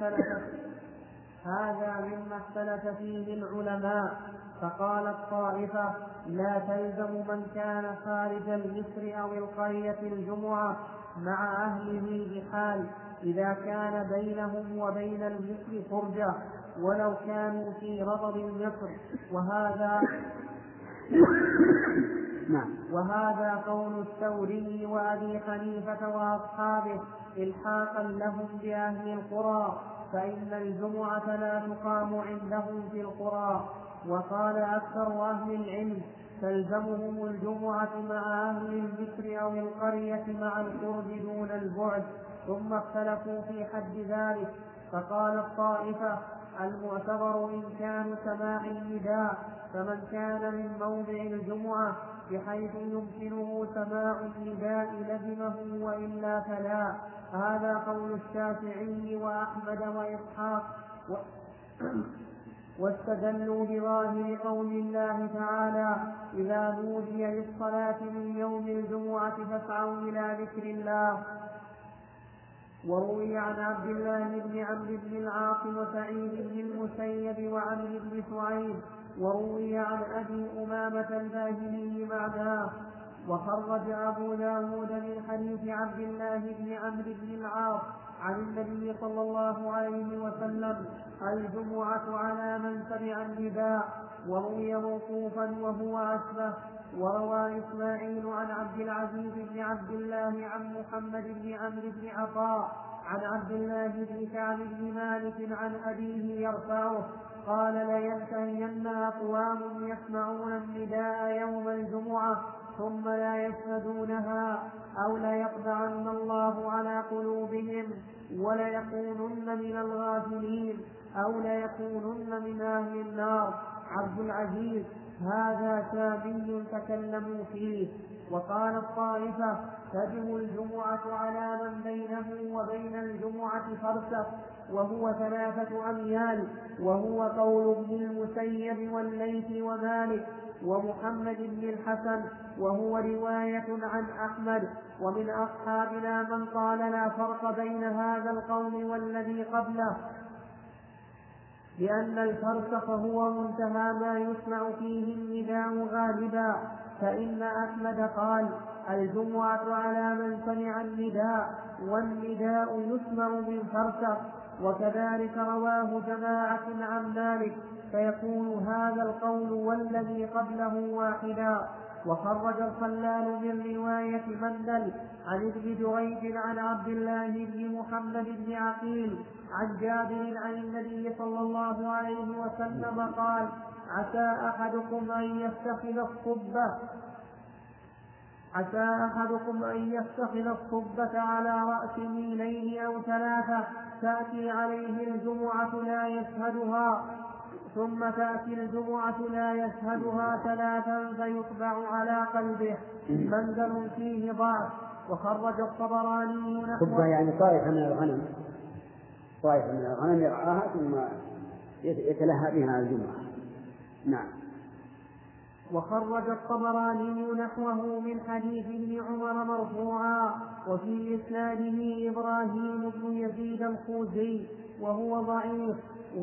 مما اختلف فيه العلماء فقال الطائفة لا تلزم من كان خارج المصر أو القرية الجمعة مع أهله بحال إذا كان بينهم وبين المصر فرجة ولو كانوا في ربض مصر وهذا قول الثوري وأبي حنيفة وأصحابه إلحاقا لهم بأهل القرى فإن الجمعة لا تقام عندهم في القرى. وقال أكثر أهل العلم تلزمهم الجمعة مع أهل المصر أو القرية مع القرب دون البعد ثم اختلفوا في حد ذلك فقال الطائفة المعتبر إن كان سماع النداء فمن كان من موضع الجمعة بحيث يمكنه سماع النداء لزمه وإلا فلا. هذا قول الشافعي وأحمد وإسحاق واستدلوا بظاهر قول الله تعالى إذا نودي للصلاة من يوم الجمعة فاسعوا إلى ذكر الله. وروي عن عبد الله بن عمرو بن العاص وسعيد بن المسيب وعمرو بن شعيب وروي عن أبي أمامة الباهلي معناه وخرج أبو داود من حديث عبد الله بن عمرو بن العاص عن النبي صلى الله عليه وسلم: الجمعة على من سمع النداء. وروي موقوفا وهو أشبه. وروى إسماعيل عن عبد العزيز بن عبد الله عن محمد بن عمرو بن عطاء عن عبد الله بن كعب بن مالك عن أبيه يرفعه قال: لينتهين أقوام يسمعون النداء يوم الجمعة ثم لا يشهدونها، أو ليطبعن الله على قلوبهم وليكونن من الغافلين، أو ليكونن من أهل النار. عبد العزيز: هذا شامي تكلموا فيه. وقال الطائفة: تجب الجمعة على من بينه وبين الجمعة فرسخ وهو 3 أميال، وهو قول ابن المسيب والليث ومالك ومحمد بن الحسن، وهو رواية عن أحمد. ومن أصحابنا من قال لا فرق بين هذا القول والذي قبله، لأن الفرسخ هو منتهى ما يسمع فيه النداء غالبا. فإن أحمد قال: الجمعة على من سمع النداء، والنداء يسمع من فرسخ. وكذلك رواه جماعة عن مالك، فيكون هذا القول والذي قبله واحدا. وخرج الخلال من رواية مندل عن ابن جريج عن عبد الله بن محمد بن عقيل عن جابر عن النبي صلى الله عليه وسلم قال: عسى أحدكم أن يتخذ الصبة على رأس ميلين أو 3 تأتي عليه الجمعة لا يشهدها، ثم تأتي الجمعة لا يشهدها 3 فيطبع على قلبه. منزل فيه ضعف. وخرج الطبراني نحو يعني طائفة من الغنم يرعاها ثم يتلهى بها الجمعة. نعم. وخرج الطبراني نحوه من حديث ابن عمر مرفوعا، وفي إسناده إبراهيم بن يزيد الخوزي وهو ضعيف.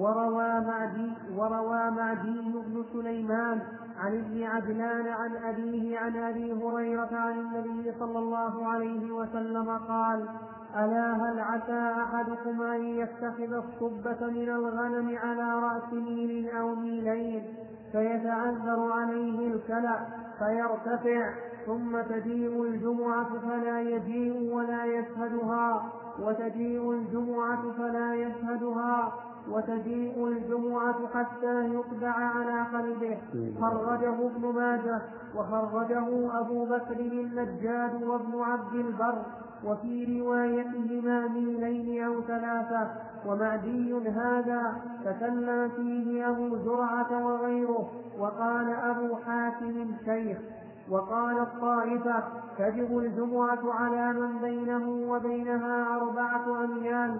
وروى معدي بن سليمان عن ابن عجلان عن أبيه عن أبي هريرة عن النبي صلى الله عليه وسلم قال: ألا هل عسى أحدكم أن يتخذ الصبة من الغنم على رأس ميل أو ميلين فيتعذر عليه الكلأ فيرتفع، ثم تجيء الجمعة فلا يجيء ولا يشهدها، وتجيء الجمعة فلا يشهدها، وتجيء الجمعة حتى يطبع على قلبه. خرجه ابن ماجه، وخرجه أبو بكر النجاد وابن عبد البر، وفي روايتهما ميلين أو 3. ومعدي هذا تكلم فيه أبو زرعة وغيره، وقال أبو حاتم شيخ. وقال الطائفة: تجب الجمعة على من بينه وبينها 4 أميال.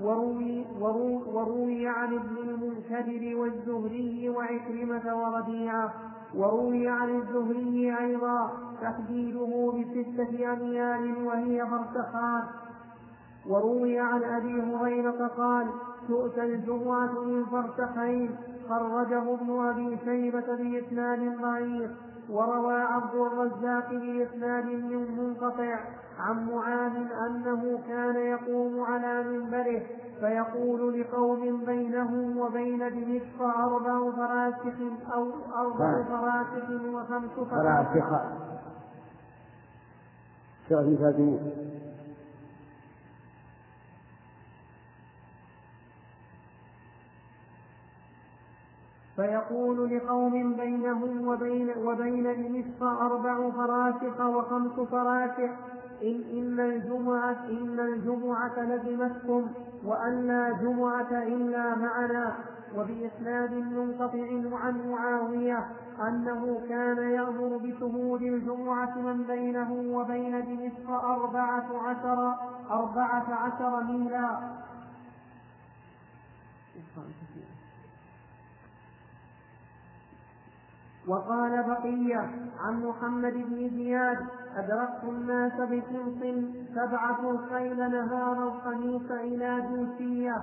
وروي عن ابن المنكدر والزهري وعكرمة وربيعة. وروي عن الزهري أيضا تحديده ب6 أميال وهي فرسخان. وروي عن أبي هريرة قال: تؤتى الجمعة من فرسخين. خرجه ابن أبي شيبة بإسناد ضعيف. وروى عبد الرزاق بإسناد منقطع عن معاذ أنه كان يقوم على منبره فيقول لقوم بينه وبين دمشق 4 فراسخ أو 4 فراسخ و5 فراسخ. فيقول لقوم بينهم وبين دمشق 4 فراسخ و5 فراسخ إن الجمعة لزمتكم وأن لا جمعة إلا معنا. وبإسناد منقطع عن معاوية أنه كان يأمر بشهود الجمعة من بينه وبين دمشق 14 ميلا. وقال بقية عن محمد بن زياد: أدركت الناس بحمص 7 الخيل نهار الخميس إلى دوسية.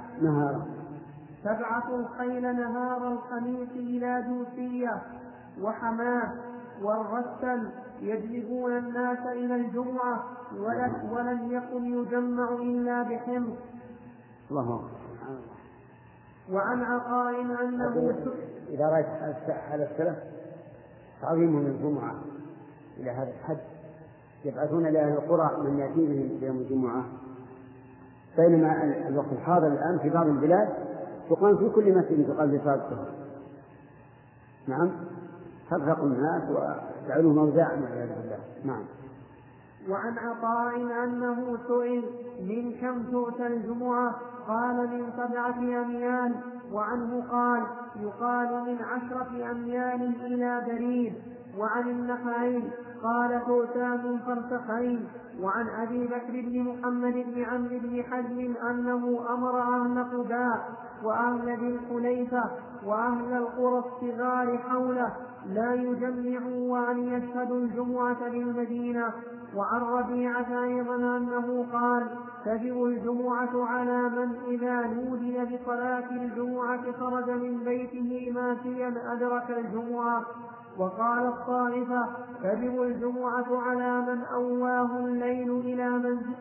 7 الخيل نهار الخميس إلى دوسية وحماه. والرسل يجلبون الناس إلى الجمعة، ولم يكن يجمع إلا بحمص. الله. وعن عطاء أنه إذا رأيت على السلف تعظيمهم الجمعة إلى هذا الحد يبعثون لأهل القرى من يأتي بهم يوم الجمعة، بينما الوقت الحاضر الآن في بعض البلاد تقام في كل مسجد تقام في صلاة الظهر. نعم، فرقوا الناس وجعلوه موزعا والعياذ بالله. نعم. وعن عطاء أنه سئل من كم تؤتى الجمعة؟ قال من 7 أميال. وعنه قال يقال من 10 أميال إلى بريد. وعن النخعي قال تؤتى من فرسخين. وعن أبي بكر بن محمد بن عمرو بن حزم أنه أمر أهل قباء وأهل ذي الحليفة وأهل القرى الصغار حوله لا يجمعوا وأن يشهدوا الجمعة بالمدينة. وعن ربيعة أيضا أنه قال تجب الجمعة على من إذا نودي بصلاة الجمعة خرج من بيته ماشيا أدرك الجمعة. وقال الطائفة تجب الجمعة على من أواه الليل إلى منزل.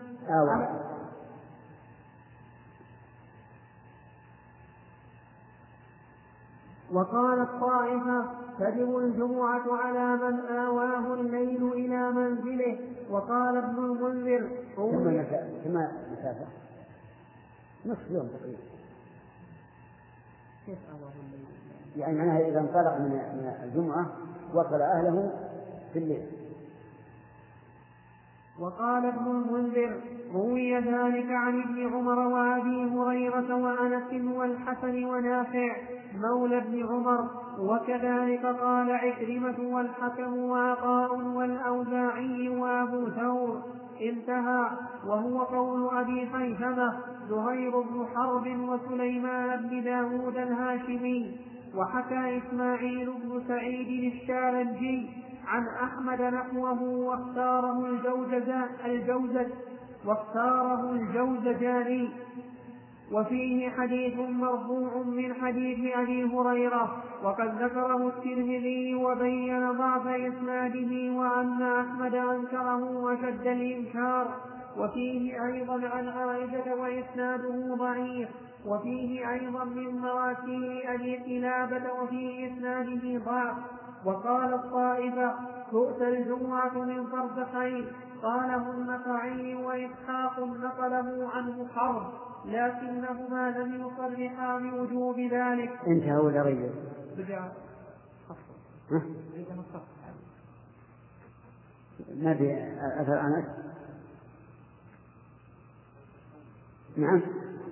وقال الطائفة تجب الجمعة على من آواه الليل إلى منزله. وقال ابن المنذر ثم مسافة نصف يوم تقريبا. كيف آواه الليل؟ يعني معناها إذا انطلق من الجمعة وصل أهله في الليل. وقال ابن المنذر روي ذلك عن ابن عمر وأبي هريرة وأنس والحسن ونافع مولى ابن عمر، وكذلك قال عكرمة والحكم وعطاء والأوزاعي وأبو ثور. انتهى. وهو قول أبي خيثمة زهير بن حرب وسليمان بن داود الهاشمي. وحكى إسماعيل بن سعيد الشارنجي عن أحمد نحوه واختاره الجوزجاني. وفيه حديث مرفوع من حديث أبي هريرة وقد ذكره الترمذي وبين ضعف إسناده وأن أحمد أنكره وشد الإنكار. وفيه أيضا عن عائشة وإسناده ضعيف. وفيه أيضا من مراسيل أبي قلابة وفي إسناده ضعف. وقال الطائفة تؤتى الجمعة من فرسخين. قاله النخعي وإسحاق نقله عنه حرب لكنهما لم يصرحا بوجوب ذلك. انتهى ولا غير؟ ما في أثر أنس؟ نعم.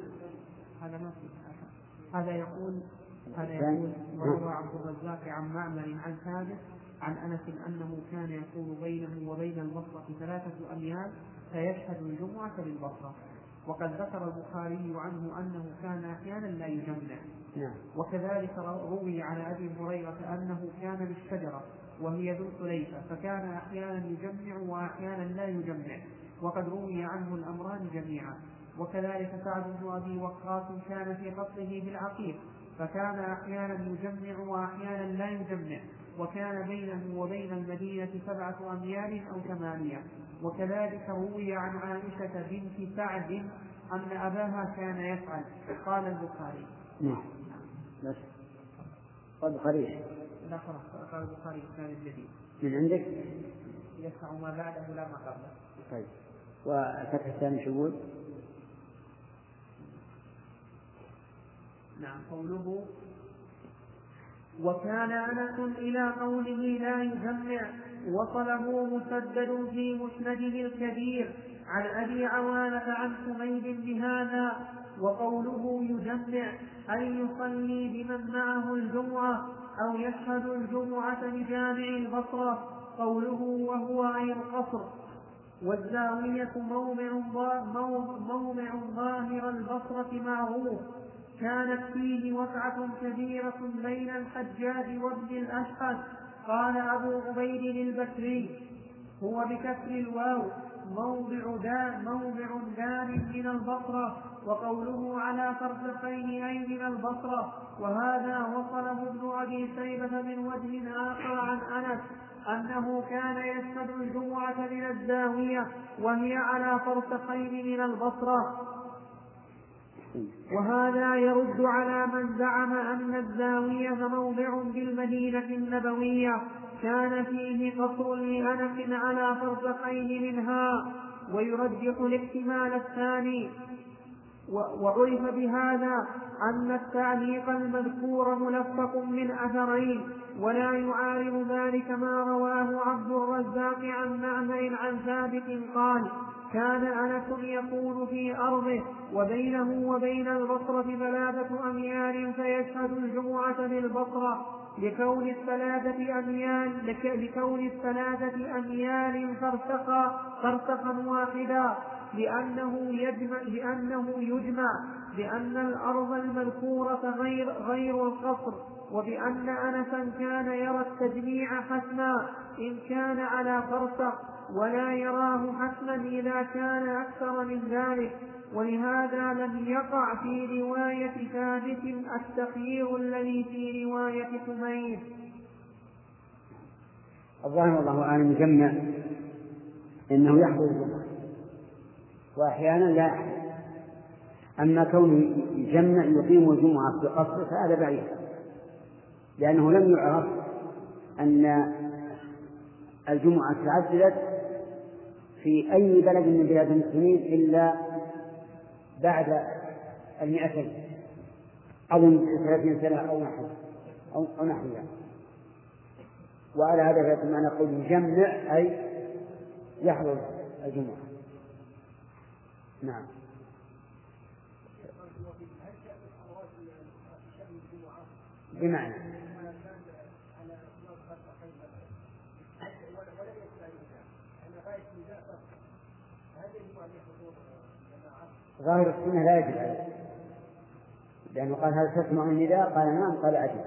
هذا يقول وروى عبد الرزاق عن معمر عن ثابت عن أنس أنه كان يكون بينه وبين البصرة 3 أميال فيشهد الجمعة بالبصرة. وقد ذكر البخاري عنه أنه كان أحيانا لا يجمع. وكذلك روي عن أبي هريرة أنه كان بالشجرة وهي ذو الحليفة فكان أحيانا يجمع وأحيانا لا يجمع، وقد روي عنه الأمران جميعا. وكذلك سعد بن أبي وقاص كان في قصره بالعقيق فكان أحيانا يجمع وأحيانا لا يجمع، وكان بينه وبين المدينة 7 أميال أو 8. وكذلك روي عن عائشة بنت سعد أن أباها كان يفعل. قال البخاري. نعم. بس قال البخاري. لا خلاص قال البخاري كان الجديد. من عندك؟ يسمع ما بعده لا ما قبله. طيب. والفتح الثاني شو يقول؟ نعم. قوله وكان أنس إلى قوله لا يجمع وصله مسدد في مسنده الكبير عن أبي عوانة عن حميد بهذا. وقوله يجمع أي يصلي بمن معه الجمعة أو يشهد الجمعة بجامع البصرة. قوله وهو أي القصر. والزاوية موضع ظاهر البصرة معروف كانت فيه وقعة كبيرة بين الحجاج وابن الأشهد. قال أبو عبيد البكري هو بكسر الواو موضع دان من البصرة. وقوله على فرسخين أي من البصرة. وهذا وصله ابن أبي شيبة من وجه آخر عن أنس أنه كان يشهد الجمعة من الزاوية وهي على فرسخين من البصرة. وهذا يرد على من زعم أن الزاوية موضع بالمدينة النبوية كان فيه قصر لأنس على فرسخين منها، ويرجح الاحتمال الثاني. وعرف بهذا أن التعليق المذكور ملفق من أثرين، ولا يعارض ذلك ما رواه عبد الرزاق عن معمر عن ثابت قال: كان أنس يكون في أرضه وبينه وبين البصرة 3 أميال فيشهد الجمعة بالبصرة لكون ال3 أميال فرسخا واحدا، لأنه يجمع بأن الأرض المذكورة غير القصر، وبأن أنسا كان يرى التجميع حتما إن كان على فرسخ، ولا يراه حتما إذا كان أكثر من ذلك. ولهذا لم يقع في رواية ثابت التخيير الذي في رواية حميد. الظاهر والله أعلم يجمع إنه يحضر الجمعة وأحيانا لا يحضر. أما كونه يجمع يقيم الجمعة في قصر فهذا بعيد، لأنه لم يعرف أن الجمعة تعددت في أي بلد من بلاد المسلمين إلا بعد 200 أظن 30 سنة أو نحوها. وعلى هذا فمعنى قول يجمع أي يحضر الجمعة. نعم. بمعنى ظاهر السنة لا يجب عليه، لأنه قال: هل تسمع النداء؟ قال: نعم. قال: أجب.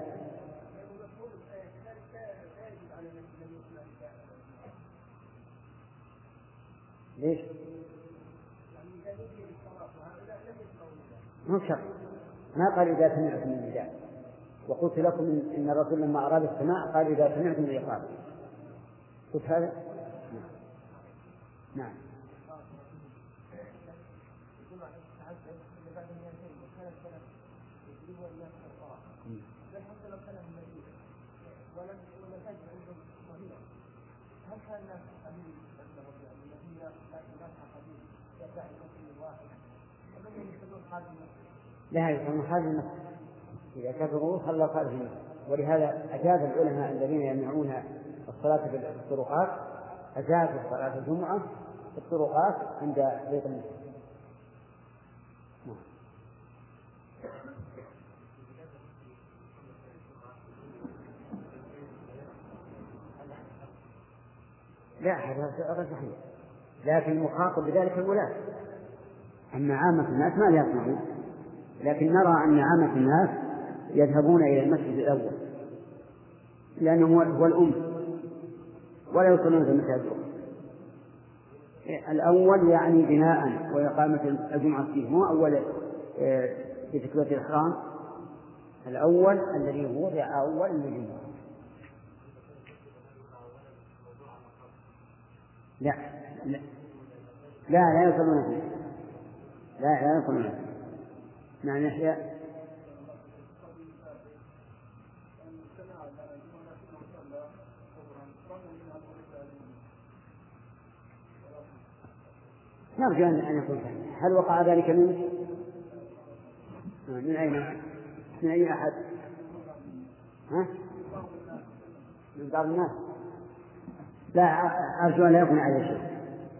ليش؟ مو شرط، ما قال إذا سمعتم النداء. وقلت لكم إن الرسول لما أراد السماع قال: إذا سمعتم الإقامة. قلت هذا؟ نعم. لا يفهم هذا النص، إذا كفروا صلوا خارج النص. ولهذا أجاز العلماء الذين يمنعون الصلاة في الطرقات، أجازوا صلاة الجمعة في الطرقات عند بيت المسجد. لا، هذا صحيح، لكن المخاطب بذلك الولاة. أما عامة الناس ما يسمعون، لكن نرى أن عامة الناس يذهبون إلى المسجد الأول لأنه هو الأم، ولا يوصلون إلى المساجد الأول، يعني بناء وإقامة الجمعة فيه، مو أول في تكبيرة الإحرام، الأول الذي هو أول الجمعة. لا لا لا يوصلون فيه، لا يوصلون فيه. نعم يحيى. نرجو أن يكون فهم. هل وقع ذلك منك؟ من أين؟ من أي أحد؟ ها؟ من بعض الناس؟ لا، أرجو أن لا يكون عليه شيء.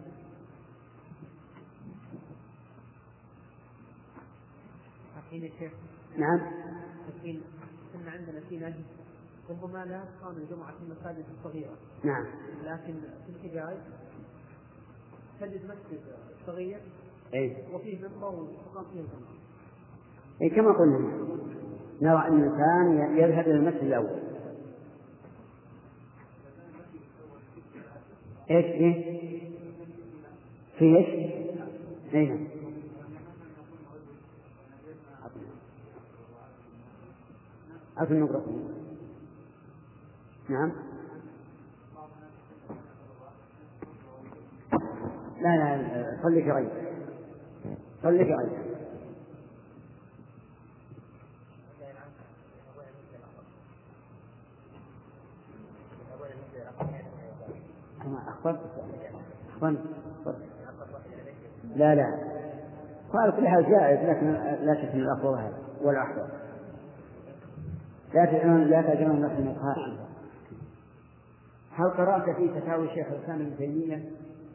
نعم. كنا عندنا في نهي ربما لا تقام الجمعة في المساجد الصغيرة. نعم. لكن في الحجاز تجد مسجد صغير وفيه منبر وتقام فيه الجمعة. كما قلنا نرى أن الإنسان يذهب إلى المسجد الأول. في إيش؟ أظن نقرأ. نعم. لا صلي كريم، صلي كريم. أخبرت. لا قال كل حال جائز، لكن لا شك من الأفضل هذا والأحوال. لا تجمعون نفس النقاء. هل قرأت في فتاوى الشيخ الإسلام ابن تيمية؟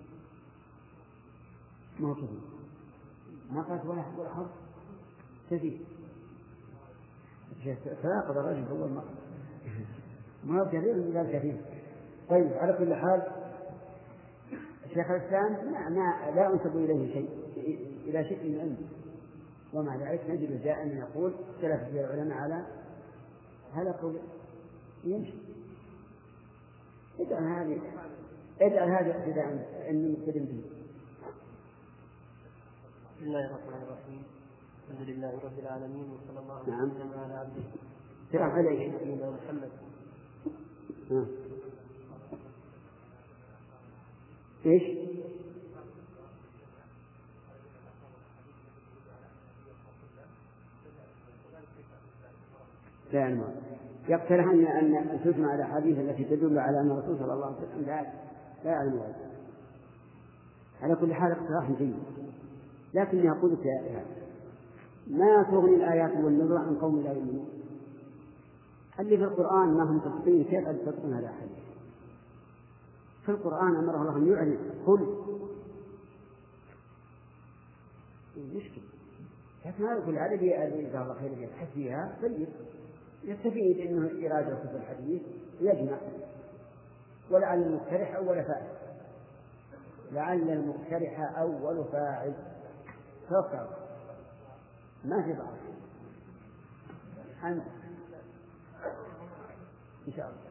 ما كذب، ما قالت ولا حرف كذب. فناقض الرجل هو ما هو كثير من ذلك كثير. طيب، على كل حال الشيخ الإسلام لا أنسب إليه شيء إلى شيء من علم، ومع ذلك نجد دائما يقول اختلف فيه العلماء على هذا قول يمشي. اجعل هذا ابتداء أني مقتدم به. بسم الله الرحمن الرحيم. الحمد لله رب العالمين، وصلى الله وسلم على عبده نبينا محمد. ايش؟ لا يقترح أن تسمع الأحاديث التي تدل على أن الرسول صلى الله عليه وسلم لا يعلم هذا. على كل حال اقتراح جيد، لكن يقول لك يا ما تغني الآيات والنذر عن قوم لا يؤمنون. اللي في القرآن ما هم تصدقين، كيف تصدقون هذا الحديث؟ في القرآن أمره الله أن يعلن قل مشكلة، لكن هذا كل عدد جزاه الله خير يبحث فيها طيب، يستفيد أنه إرادة في الحديث يجمع، ولعل المقترح أول فاعل، لعل المقترح أول فاعل، توقع ما في ضعف أنت إن شاء الله.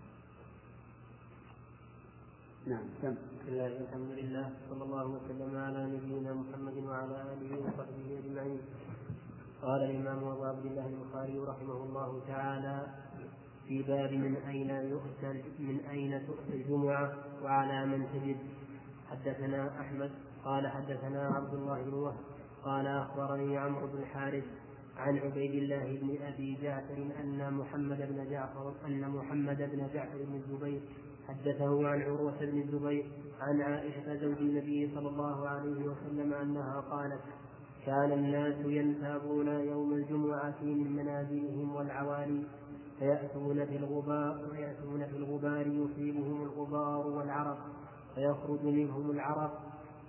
نعم. بسم الله الحمد لله، صلى الله وسلم على نبينا محمد وعلى آله وصحبه أجمعين. قال الإمام أبو عبد الله البخاري رحمه الله تعالى في باب من أين تؤتى الجمعة وعلى من تجد. حدثنا أحمد قال حدثنا عبد الله بن وهب قال أخبرني عمرو بن الحارث عن عبيد الله بن أبي جعفر أن محمد بن جعفر بن الزبير حدثه عن عروة بن الزبير عن عائشة زوج النبي صلى الله عليه وسلم أنها قالت: كان الناس ينتابون يوم الجمعة من منازلهم والعوالي فيأتون في الغبار يصيبهم الغبار والعرق فيخرج منهم العرق.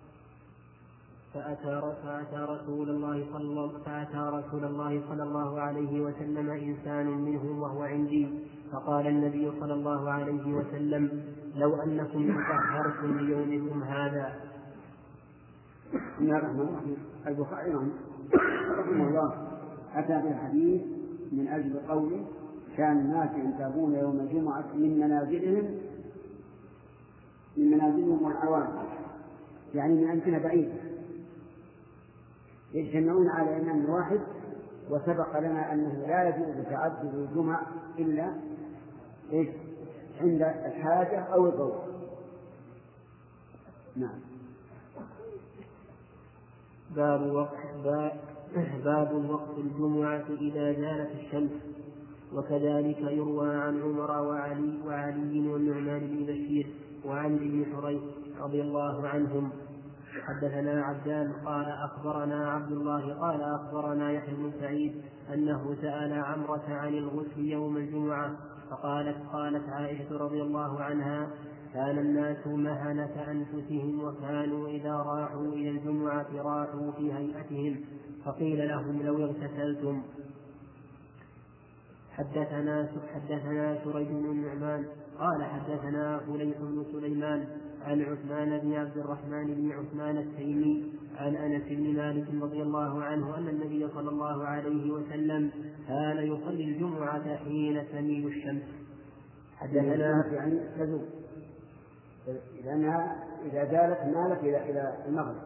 فأتى رسول الله صلى الله عليه وسلم إنسان منهم وهو عندي، فقال النبي صلى الله عليه وسلم: لو أنكم تطهرتم ليومكم هذا. بسم الله الرحمن الرحيم. البخاري رحمه الله أتى بالحديث من أجل قوله: كان الناس ينتابون يوم الجمعة من منازلهم والعوام، يعني من أمكنة بعيدة، يجتمعون على إمام واحد. وسبق لنا أنه لا يجوز تعدد الجمع إلا عند الحاجة أو الضرورة. نعم. باب وقت الجمعة إذا زالت الشمس. وكذلك يروى عن عمر وعلي والنعمان بن بشير وعن ابن حريث رضي الله عنهم. حدثنا عبدان قال أخبرنا عبد الله قال أخبرنا يحيى بن سعيد أنه سأل عمرة عن الغسل يوم الجمعة قالت عائشة رضي الله عنها: كان الناس مهنة أنفسهم، وكانوا إذا راحوا إلى الجمعة راحوا في هيئتهم، فقيل لهم: لو اغتسلتم. حدثنا سريج بن النعمان قال حدثنا فليح بن سليمان عن عثمان بن عبد الرحمن بن عثمان التيمي عن أنس بن مالك رضي الله عنه أن النبي صلى الله عليه وسلم كان يصلي الجمعة حين تميل الشمس. حدثنا يعني تزول، لأنها إذا زالت مالت إلى المغرب.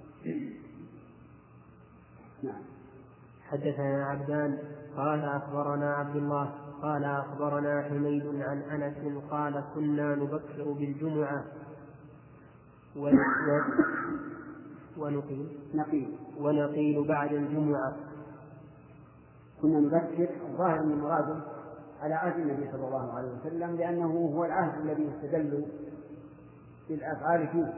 نعم. حدثنا عبدان قال أخبرنا عبد الله قال أخبرنا حميد عن أنس قال: كنا نبكر بالجمعة ونقيل بعد الجمعة. كنا نذكر الظاهر من مراده على عهد النبي صلى الله عليه وسلم، لأنه هو العهد الذي يستدل بالأفعال فيه.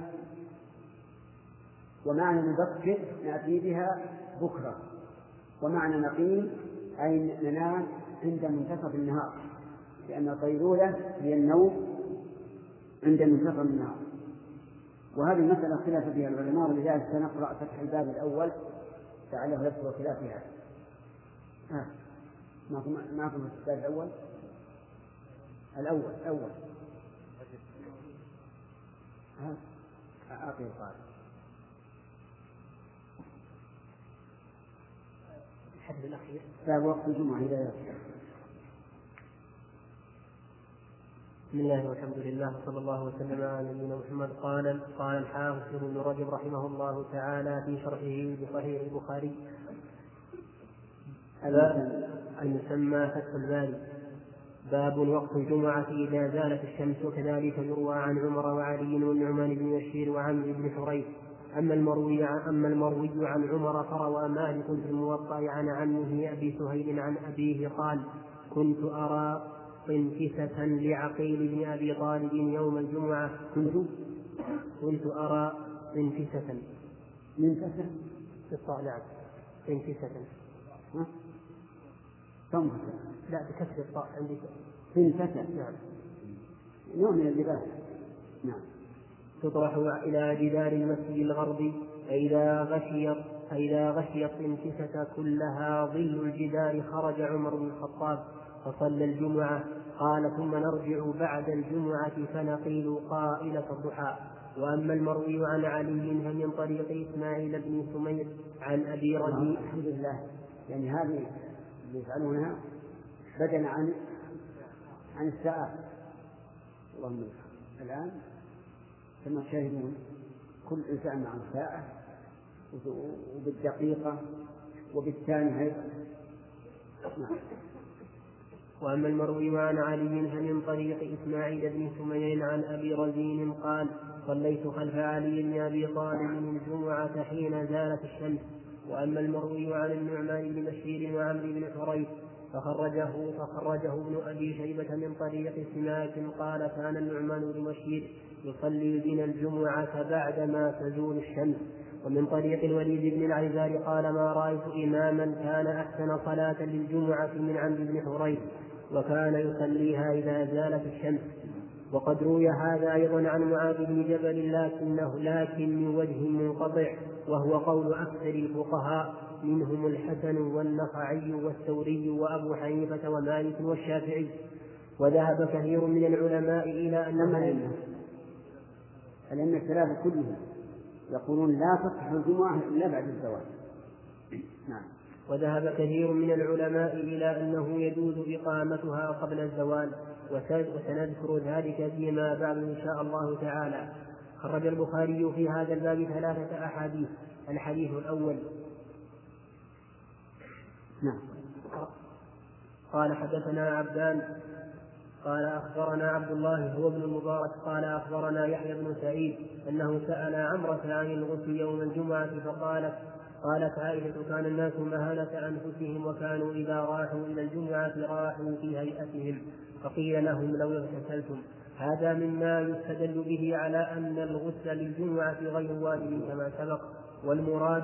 ومعنى نذكر نأتي بها بكرة، ومعنى نقيل أي ننام عند منتصف النهار، لأن القيلولة هي النوم عند منتصف النهار. وهذه مسألة خلاف فيها العلماء، ولذلك سنقرأ فتح الباب الأول لعله يذكر خلافها. معكم الباب الأول أعطي القارئ الحديث الأخير باب وقت الجمعة إذا يذكر. بسم الله والحمد لله صلى الله وسلم على نبينا محمد. قال الحافظ ابن رجب رحمه الله تعالى في شرحه بصحيح البخاري المسمى فتح الباري: باب وقت الجمعة إذا زالت الشمس. وكذلك يروى عن عمر وعلي والنعمان بن بشير وعمرو بن حريث. أما المروي عن عمر فروى مالك في الموطأ عن عمه أبي سهيل عن أبيه قال: كنت أرى طنفسة لعقيل بن أبي طالب يوم الجمعة. كنت أرى طنفسة نعم طنفسة لا بكسر الطاء عندي طنفسة نعم نوع من اللباس نعم تطرح إلى جدار المسجد الغربي، فإذا غشيت طنفسة كلها ظل الجدار خرج عمر بن الخطاب فصلى الجمعة. قال: ثم نرجع بعد الجمعة فنقيل قائلة الضحى. وأما المروي عن علي من طريق إسماعيل بن سمير عن أبي رجيء. الحمد لله، يعني هذه اللي يفعلونها بدلا عن الساعات. اللهم الآن كما تشاهدون كل إنسان مع الساعة وبالدقيقة وبالثانية أيضا. وأما المروي عن علي من طريق إسماعيل بن سمير عن أبي رزين قال: صليت خلف علي بن أبي طالب الجمعة حين زالت الشمس. وأما المروي عن النعمان بن بشير وعمرو بن حريث فخرجه ابن أبي شيبة من طريق سماك قال: كان النعمان بن بشير يصلي بنا الجمعة بعدما تزول الشمس. ومن طريق الوليد بن العيزار قال: ما رأيت إماما كان أحسن صلاة للجمعة من عمرو بن حريث، وكان يصليها إذا زالت الشمس. وقد روي هذا أيضا عن معاذ بن جبل لكن من وجه منقطع، وهو قول أكثر الفقهاء منهم الحسن والنخعي والثوري وأبو حنيفة ومالك والشافعي. وذهب كثير من العلماء إلى أن الثلاثة كلهم يقولون لا تصح الجمعة إلا بعد الزواج. نعم. وذهب كثير من العلماء إلى أنه يجوز إقامتها قبل الزوال، وسنذكر ذلك فيما بعد إن شاء الله تعالى. خرج البخاري في هذا الباب 3 أحاديث. الحديث الأول: نعم. قال: حدثنا عبدان قال: أخبرنا عبد الله هو ابن المبارك قال: أخبرنا يحيى بن سعيد أنه سأل عمرة عن الغسل يوم الجمعة قالت عائشة: كان الناس مهانة أنفسهم، وكانوا إذا راحوا إلى الجمعة راحوا في هيئتهم، فقيل لهم: لو اغتسلتم. هذا مما يستدل به على أن الغسل للجمعة غير واجب كما سبق. والمراد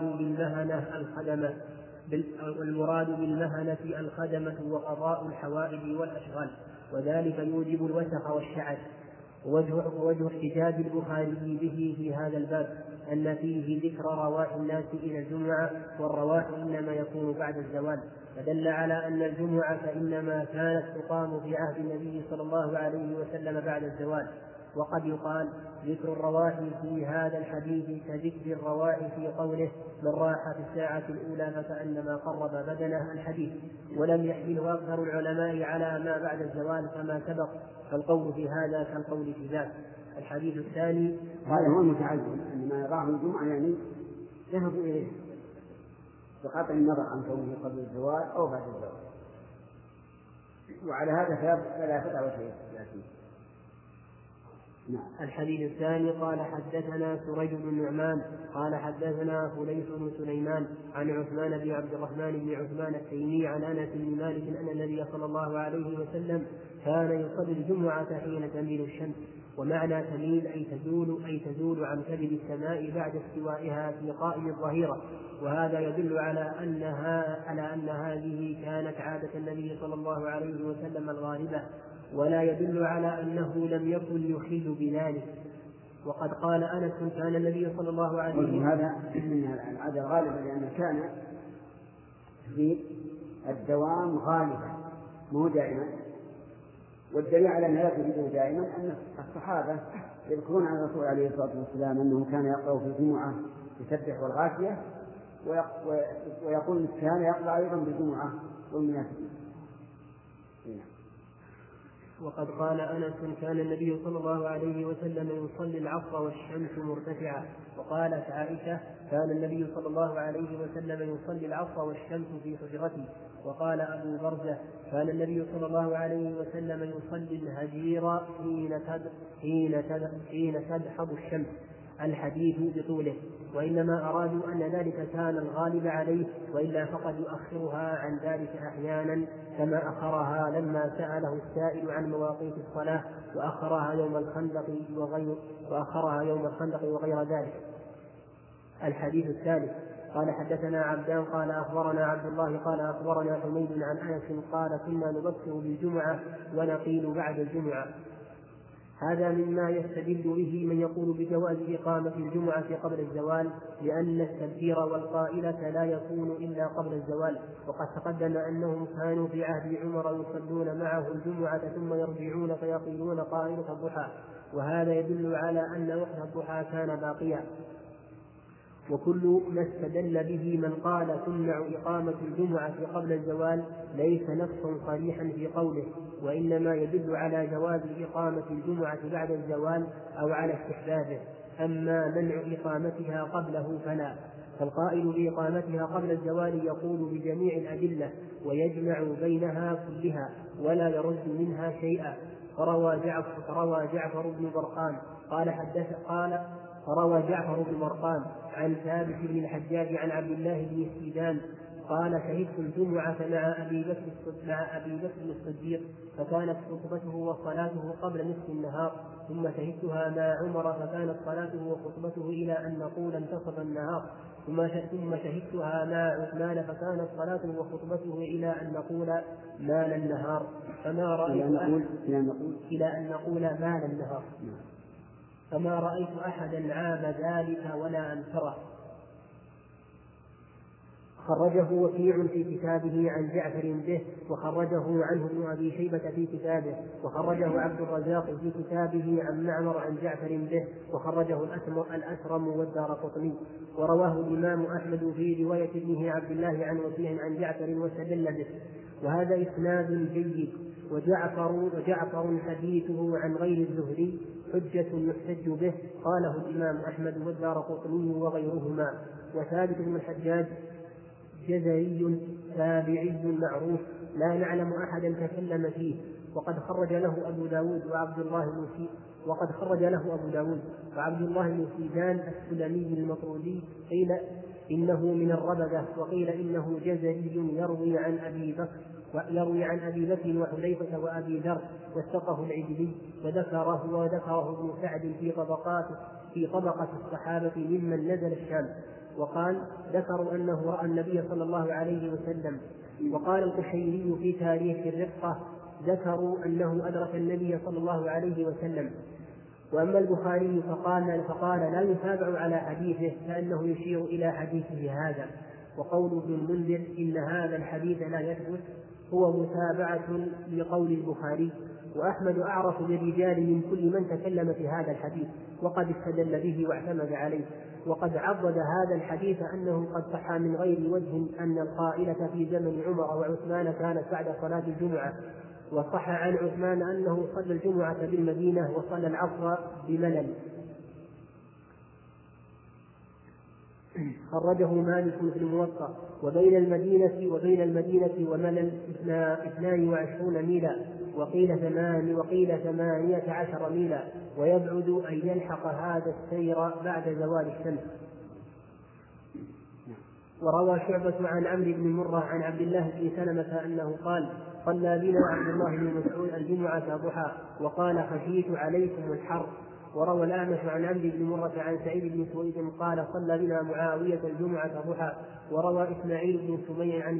بالمهنة الخدمة وقضاء الحوائج والأشغال، وذلك يوجب الوسخ والشعث. ووجه احتجاج البخاري به في هذا الباب أن فيه ذكر رواح الناس إلى الجمعة، والرواح إنما يكون بعد الزوال، فدل على أن الجمعة إنما كانت تقام في عهد النبي صلى الله عليه وسلم بعد الزوال. وقد يقال ذكر الرواح في هذا الحديث كذكر الرواح في قوله: من راح في الساعة الأولى فكأنما قرب بدنه الحديث. ولم يحمله أكثر العلماء على ما بعد الزوال كما سبق، فالقول في هذا كالقول في ذاك. الحديث الثاني: هذا هو المتعين أن ما يراه الجمعة يعني ذهبوا إليه بقطع النظر عن كونه قبل الزوال أو بعد الزوال، وعلى هذا فلا فتح وشيء. الحديث الثاني قال حدثنا سريج بن النعمان قال حدثنا فليس بن سليمان عن عثمان بن عبد الرحمن بن عثمان التيمي عن انس بن مالك ان النبي صلى الله عليه وسلم كان يصلي الجمعة حين تميل الشمس. ومعنى تميل أي تزول عن كبد السماء بعد استوائها في قائم الظهيرة. وهذا يدل على أن هذه كانت عادة النبي صلى الله عليه وسلم الغالبة، ولا يدل على أنه لم يكن يخل بذلك. وقد قال أنس كان النبي صلى الله عليه وسلم هذا من العادة الغالبة، لأن كان في الدوام غالبا مو دائما. والدليل على أنه لا تجده دائما أن الصحابة يذكرون عن الرسول عليه الصلاة والسلام أنه كان يقرأ في الجمعة يسبح والغاشية، ويقول كان يقرأ أيضا بالجمعة والمنافقين. وقد قال أنس كان النبي صلى الله عليه وسلم يصلي العصر والشمس مرتفعة. وقالت عائشة كان النبي صلى الله عليه وسلم يصلي العصر والشمس في حجرته. وقال أبو برزة كان النبي صلى الله عليه وسلم يصلي الهجير حين تدحض الشمس. الحديث بطوله، وإنما أرادوا أن ذلك كان الغالب عليه، وإلا فقد يؤخرها عن ذلك أحيانا كما أخرها لما سأله السائل عن مواقيت الصلاة وأخرها يوم الخندق وغير ذلك. الحديث الثالث قال حدثنا عبدان قال أخبرنا عبد الله قال أخبرنا حميد عن أنس قال كنا نبكر بالجمعة ونقيل بعد الجمعة. هذا مما يستدل به من يقول بجواز إقامة الجمعة قبل الزوال، لأن التبكير والقائلة لا يكون إلا قبل الزوال. وقد تقدم أنهم كانوا في عهد عمر يصلون معه الجمعة ثم يرجعون فيقيلون قائلة الضحى، وهذا يدل على أن وقت الضحى كان باقيا. وكل ما استدل به من قال تمنع إقامة الجمعة قبل الزوال ليس نصا صريحا في قوله، وإنما يدل على جواز إقامة الجمعة بعد الزوال أو على استحبابه. أما منع إقامتها قبله فلا. فالقائل بإقامتها قبل الزوال يقول بجميع الأدلة ويجمع بينها كلها ولا يرد منها شيئا. فروى جعفر بن برقان فروى جعفر بن برقان عن ثابت بن الحجاج عن عبد الله بن السيدان قال شهدت الجمعة مع أبي بكر الصديق فكانت خطبته وصلاته قبل نصف النهار، ثم شهدتها مع عمر فكانت صلاته وخطبته إلى أن نقول انتصف النهار، ثم شهدتها مع عثمان فكانت صلاته وخطبته إلى أن نقول مال النهار، فما رأيت إلى أن نقول مال النهار، فما رأيت أحدا عاب ذلك ولا أنكره. خرجه وكيع في كتابه عن جعفر به، وخرجه عنه ابن أبي شيبة في كتابه، وخرجه عبد الرزاق في كتابه عن معمر عن جعفر به، وخرجه الأسرم والدارقطني. ورواه الإمام أحمد في رواية ابنه عبد الله عن وكيع عن جعفر واستدل به، وهذا إسناد جيد. وجعفر حديثه عن غير الزهري حجة يحتج به، قاله الإمام أحمد والدارقطني وغيرهما. وثابت بن الحجاج جزري تابعي معروف لا نعلم أحدا تكلم فيه، وقد خرج له أبو داود وعبد الله بن سيدان السلمي المطرودي، قيل إنه من الربذة، وقيل إنه جزري يروي عن أبي بكر وحذيفة وأبي ذر، وثقه العجلي، وذكره ابن سعد في طبقة الصحابة ممن نزل الشام، وقال ذكروا أنه رأى النبي صلى الله عليه وسلم. وقال القشيري في تاريخ الرقة ذكروا أنه أدرك النبي صلى الله عليه وسلم. وأما البخاري فقال لا يتابع على حديثه كأنه يشير إلى حديثه هذا. وقول ابن المنذر إن هذا الحديث لا يثبت هو متابعة لقول البخاري. وأحمد أعرف بالرجال من كل من تكلم في هذا الحديث وقد استدل به واعتمد عليه. وقد عضد هذا الحديث أنه قد صح من غير وجه أن القائلة في زمن عمر وعثمان كانت بعد صلاة الجمعة، وصح عن عثمان أنه صلى الجمعة بالمدينة وصلى العصر بملل. خرجه مالك في الموطأ. وبين المدينة وملل 22 ميلا، وقيل 18 ميلا، ويبعد أن يلحق هذا السير بعد زوال الشمس. وروى شعبة عن عمرو بن مرة عن عبد الله بن سلمة أنه قال: صلى بنا عبد الله بن مسعود الجمعة ضحى وقال: خشيت عليكم الحر. وروى الأعمش عن عمرو بن مرة عن سعيد بن سويد قال: صلى بنا معاوية الجمعة ضحى. وروى إسماعيل بن سمي عن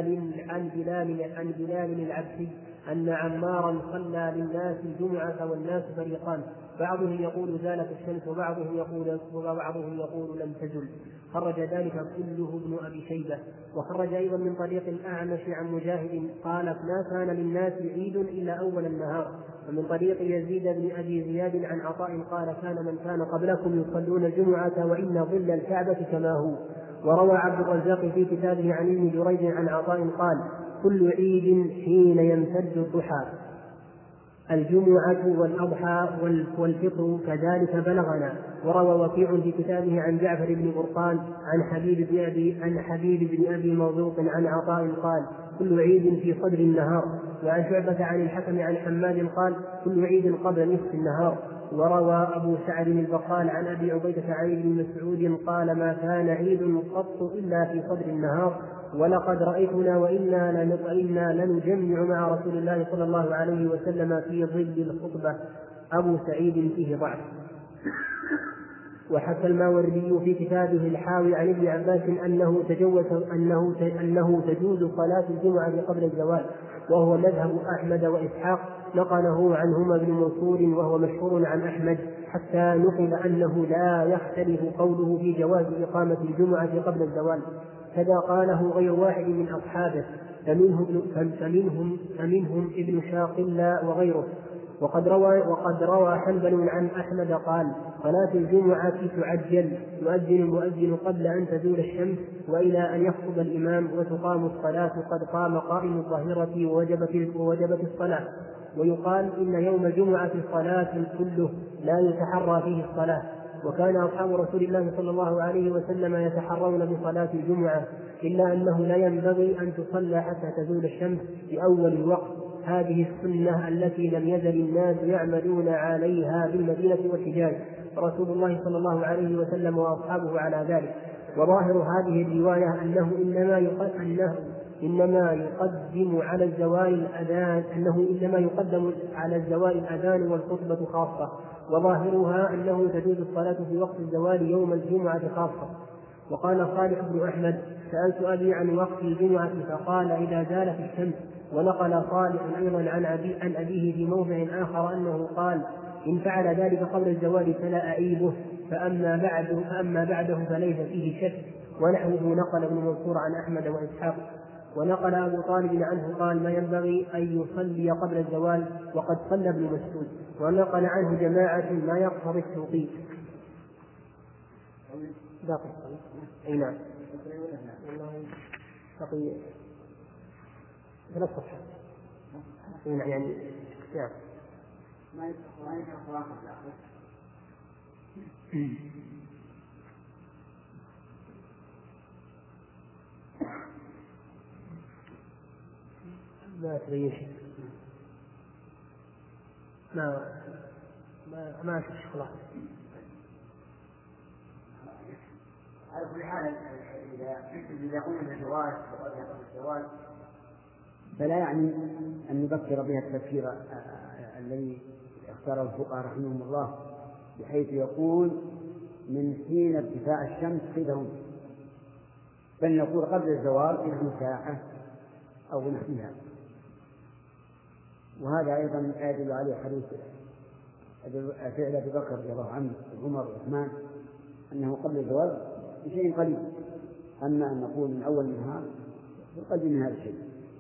بلال العبسي أن عمارا صلى للناس الجمعة والناس فريقان، بعضهم يقول زالت الشمس وبعضهم يقول لم تزل. خرج ذلك كله ابن أبي شيبة. وخرج أيضا من طريق الأعمش عن مجاهد قال: ما كان للناس عيد إلا أول النهار. ومن طريق يزيد بن أبي زياد عن عطاء قال: كان من كان قبلكم يصلون الجمعة وإن ظل الكعبة كما هو. وروى عبد الرزاق في كتابه عن ابن جريج عن عطاء قال: كل عيد حين يمتد الضحى، الجمعة والأضحى والفطر كذلك بلغنا. وروى وكيع في كتابه عن جعفر بن برقان عن حبيب بن أبي موثوق عن عطاء قال: كل عيد في صدر النهار. وعن شعبة عن الحكم عن حماد قال: كل عيد قبل نصف النهار. وروى أبو سعد البقال عن أبي عبيدة عن ابن مسعود قال: ما كان عيد قط إلا في صدر النهار، ولقد رأيتنا وإنا لنجمع مع رسول الله صلى الله عليه وسلم في ظل الخطبة. أبو سعيد فيه ضعف. وحكى الماوردي في كتابه الحاوي عن ابن عباس أنه تجوز صلاة الجمعة قبل الزوال، وهو مذهب أحمد وإسحاق، نقله عنهما ابن منصور وهو مشهور عن أحمد، حتى نقل أنه لا يختلف قوله في جواز إقامة الجمعة قبل الزوال، كذا قاله غير واحد من أصحابه، فمنهم ابن شاقلة وغيره. وقد روى حنبل عن أحمد قال: صلاة الجمعة تعجل، يؤذن المؤذن قبل أن تزول الشمس وإلى أن يخطب الإمام، وتقام الصلاة قد قام قائم الظهيرة ووجبت الصلاة. ويقال: إن يوم الجمعة صلاة كله لا يتحرى فيه الصلاة. وكان أصحاب رسول الله صلى الله عليه وسلم يتحرون بصلاة الجمعة، إلا أنه لا ينبغي أن تصلى حتى تزول الشمس في أول الوقت. هذه السنة التي لم يزل الناس يعملون عليها بالمدينة والحجاز، رسول الله صلى الله عليه وسلم وأصحابه على ذلك. وظاهر هذه الرواية أنه إنما يقدم على الزوال الأذان والخطبة خاصة، وظاهرها أنه تجوز الصلاة في وقت الزوال يوم الجمعة خاصة. وقال صالح بن أحمد: سألت أبي عن وقت الجمعة فقال: إذا زالت الشمس. ونقل صالح أيضا عن أبيه في موضع آخر أنه قال: إن فعل ذلك قبل الزوال فلا أعيبه، فأما بعده فليس فيه شك. ونحوه نقل ابن منصور عن أحمد وإسحاق. ونقل أبو طالب عنه قال: ما ينبغي أن يصلي قبل الزوال، وقد صلى ابن مسعود. ونقل عنه جماعة ما يقتضي التوقيت. باقي أي نعم باقي 3 صفحات يعني نعم. ما تبين شيء، ما أشوف خلاص. على كل حال إذا قلنا الجواز فلا يعني أن نبكر بها التفكير الذي اختاره الفقهاء رحمهم الله، بحيث يقول من حين ارتفاع الشمس قيد، بل نقول قبل الزوال إلى ساعة أو نحوها. وهذا أيضا يدل عليه حديث فعل أبي بكر رضي الله عنه وعمر وعثمان أنه قبل الزوال بشيء قليل. أما أن نقول من أول النهار فقل من هذا الشيء.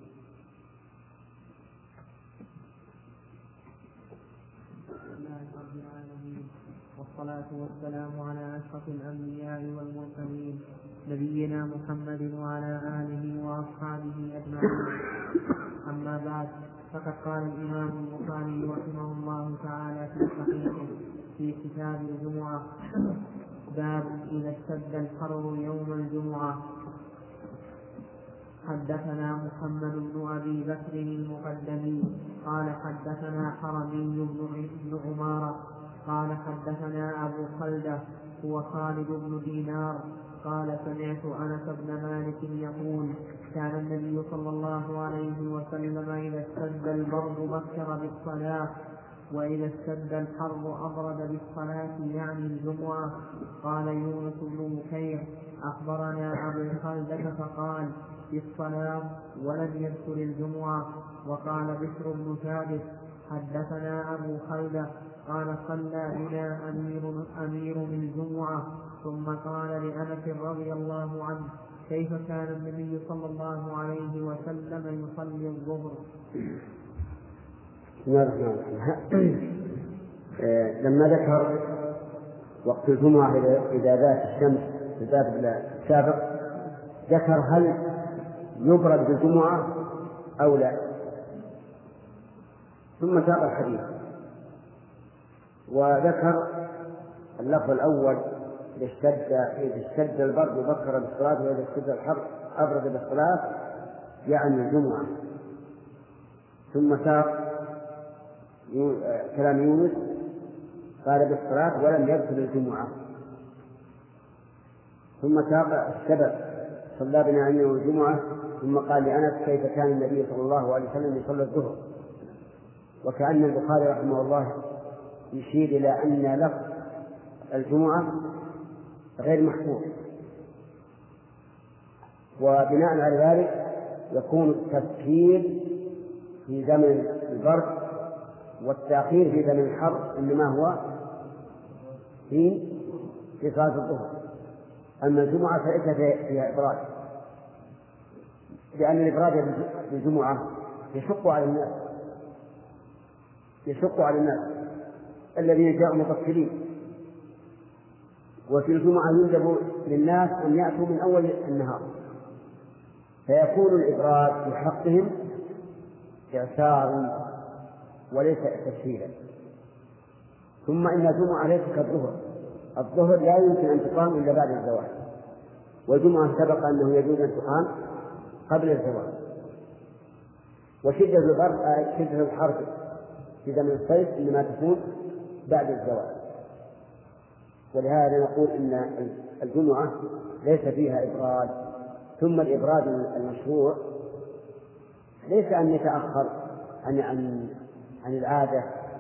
والصلاة والسلام على أشرف الأنبياء والمرسلين نبينا محمد وعلى آله وأصحابه أجمعين. أما بعد، فقد قال الإمام البخاري رحمه الله تعالى في صحيحه في كتاب الجمعة: باب إذا اشتد الحر يوم الجمعة. حدثنا محمد بن أبي بكر المقدمي قال حدثنا حرمي بن عمارة قال حدثنا أبو خلدة هو خالد بن دينار قال سمعت أنس بن مالك يقول كان النبي صلى الله عليه وسلم إذا اشتد البرد بكر بالصلاة وإذا اشتد الحر أبرد بالصلاة يعني الجمعة. قال يونس بن بكير أخبرنا أبو خلدة فقال بالصلاة ولم يذكر الجمعة. وقال بشر بن ثابت حدثنا أبو خلدة قال صلى بنا أمير من الجمعة ثم قال لأنس رضي الله عنه كيف كان النبي صلى الله عليه وسلم يصلي الظهر. لما ذكر وقت الجمعة إذا ذات الشمس في الباب السابق ذكر هل يبرد بالجمعة أو لا، ثم ساق الحديث وذكر اللفظ الأول إذا اشتد البرد بكر بالصلاة وإذا اشتد الحر أبرد بالصلاة يعني الجمعة. ثم ساق كلام يونس قال بالصلاة ولم يذكر الجمعة. ثم ساق السبب صلى بنا أمير الجمعة ثم قال لأنس كيف كان النبي صلى الله عليه وسلم يصلي الظهر. وكأن البخاري رحمه الله يشير إلى أن لفظ الجمعة غير محفوظ، وبناء على ذلك يكون التذكير في زمن البرد والتأخير في زمن الحر إنما هو في صلاة الظهر. أما الجمعة فليس فيها إبراد، لأن الإبراد بالجمعة يشق على الناس الذين جاءوا متأخرين، وفي الجمعة يندب للناس أن يأتوا من أول النهار، فيكون الإبراد في حقهم إعسار وليس تسهيلا. ثم إن الجمعة ليس كالظهر، الظهر لا يمكن أن تقام إلا بعد الزوال، والجمعة سبق أنه يجوز أن تقام قبل الزوال. وشدة البرد شدة الحر في زمن الصيف إنما تكون بعد الزوال. ولهذا نقول إن الجمعة ليس فيها إبراد. ثم الإبراد المشروع ليس أن يتأخر عن العادة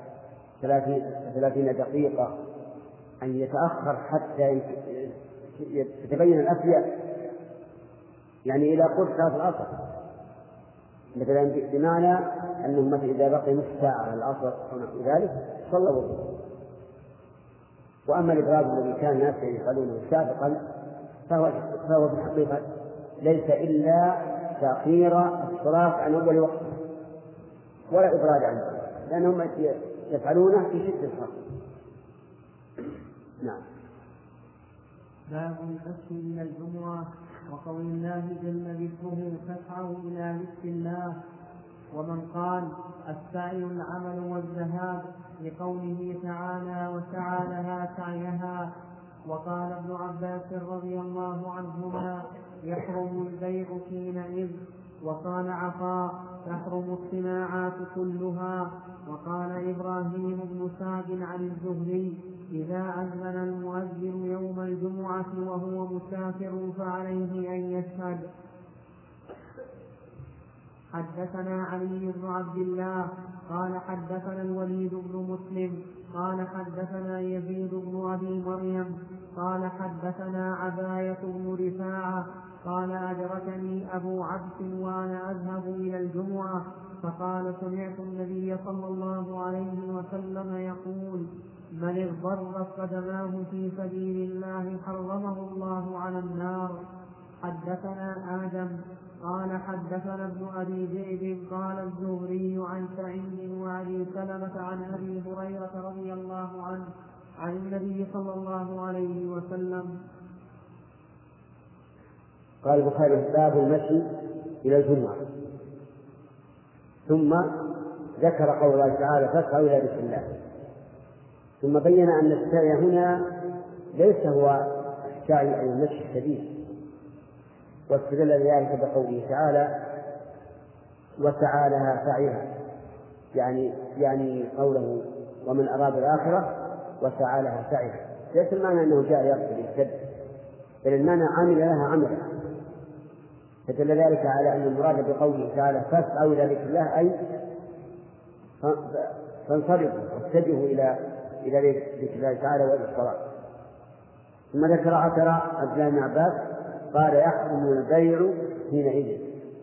30 دقيقة، أن يتأخر حتى يتبين الأفيد، يعني إلى قرب صلاة العصر مثلا، بمعنى أنه مثلا إذا بقي نصف ساعة على العصر أو نحو ذلك صلى الظهر. وأما الإبراد الذي كان الناس يفعلونه سابقا فهو في الحقيقة ليس إلا تأخير الصلاة عن أول وقت ولا إبراد عنه، لأنهم يفعلونه في شدة الحر. نعم. باب الفتح من الجمعة وقول الله جل ذكره فاسعوا إلى ذكر الله. ومن قال السعي العمل والذهاب لقوله تعالى وسعى لها سعيها. وقال ابن عباس رضي الله عنهما يحرم البيع حينئذ. وقال عطاء تحرم الصناعات كلها. وقال إبراهيم بن سعد عن الزهري إذا أذن المؤذن يوم الجمعة وهو مسافر فعليه أن يشهد. حدثنا علي بن عبد الله قال حدثنا الوليد بن مسلم قال حدثنا يزيد بن أبي مريم قال حدثنا عباية بن رفاعة قال أدركني أبو عبس وأنا أذهب إلى الجمعة فقال سمعت النبي صلى الله عليه وسلم يقول من اغبرت قدماه في سبيل الله حرمه الله على النار. حدثنا آدم قال حدثنا ابن أبي ذئب قال الزهري عن سعيد وأبي سلمة عن أبي هريرة رضي الله عنه عن النبي صلى الله عليه وسلم. قال البخاري باب المشي إلى الجمعة، ثم ذكر قول الله تعالى فاسعوا إلى ذكر الله، ثم بين أن السعي هنا ليس هو السعي أو المشي الشديد، واستدل لذلك بقوله تعالى وسعى لها سعيها، يعني قوله ومن أراد الآخرة وسعى لها سعيها، ليس المعنى أنه جاء يقتل يهتد، بل المعنى عمل لها عملا. فدل ذلك على أن المراد بقوله تعالى فاسعوا إلى ذكر الله أي فانصرفوا واتجهوا إلى ذكر الله تعالى وإلى الصلاة. ثم ذكر أثر عبد الله بن عباس قال يحرم البيع حينئذ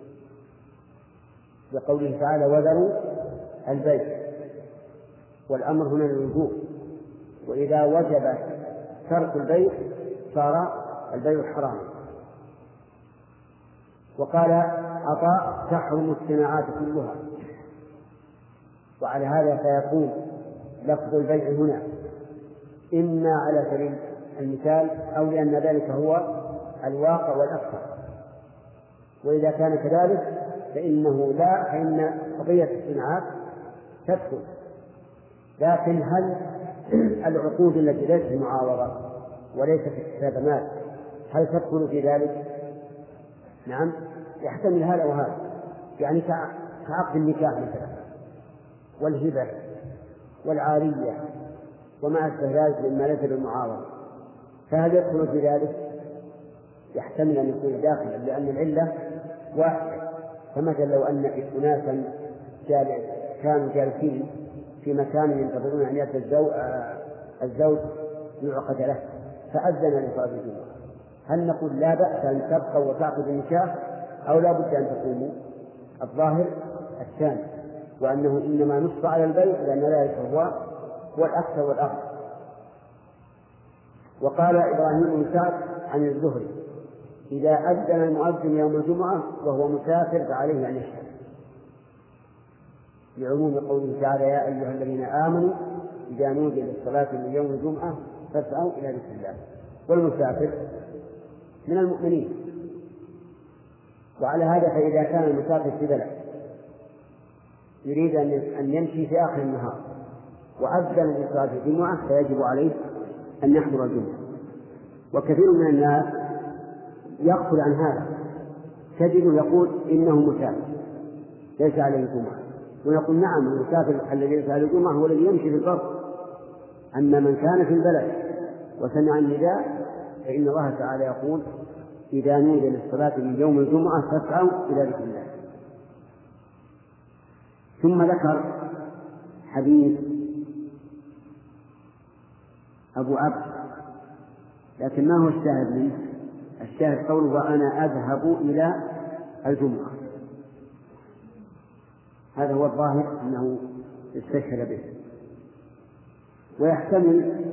بقوله تعالى وذروا البيع، والأمر هنا للوجوب، وإذا وجب ترك البيع صار البيع حراما. وقال عطاء تحرم الصناعات كلها، وعلى هذا فيكون لفظ البيع هنا إما على سبيل المثال أو لأن ذلك هو الواقع والأكثر، وإذا كان كذلك فإن قضية الصناعات تدخل، لكن هل العقود التي ليست معاوضة وليست اكتساب مال هل تدخل في ذلك؟ نعم، يحتمل هذا وهذا، يعني كعقد النكاح مثلا والهبة والعارية وما أشبه ذلك مما ليس بالمعاوضة، فهل يدخل في ذلك؟ يحتمل أن يكون داخلا، لأن العلة واحدة. فمثلا لو أن أناسا كانوا جالسين في مكان ينتظرون أن يأتي الزوج يعقد له فأذن لصلاة الجمعة، هل نقول لا بأس أن تبقوا وتعقد النكاح أو لا بد أن تقوموا؟ الظاهر الثاني، وأنه إنما نص على البيع لأن ذلك هو الأكثر والأغلب. وقال إبراهيم بن سعد عن الزهري إذا أذن المؤذن يوم الجمعة وهو مسافر فعليه أن يشهد، لعموم قوله تعالى يا أيها الذين آمنوا إذا نودي للصلاة من يوم الجمعة فاسعوا إلى ذكر الله، والمسافر من المؤمنين. وعلى هذا فإذا كان المسافر في بلد يريد أن يمشي في آخر النهار وأذن لصلاة الجمعة فيجب عليه أن يحضر الجمعة. وكثير من الناس يغفل عن هذا، تجد يقول إنه مسافر ليس عليه جمعة، ويقول نعم المسافر الذي ليس عليه جمعة هو الذي يمشي في البر، أما من كان في البلد وسمع النداء فإن الله تعالى يقول إذا نودي للصلاة من يوم الجمعة فاسعوا إلى ذكر الله. ثم ذكر حديث أبو عبد، لكن ما هو الشاهد منه؟ الشاهد قوله وأنا أذهب إلى الجمعة، هذا هو الظاهر أنه استشهد به. ويحتمل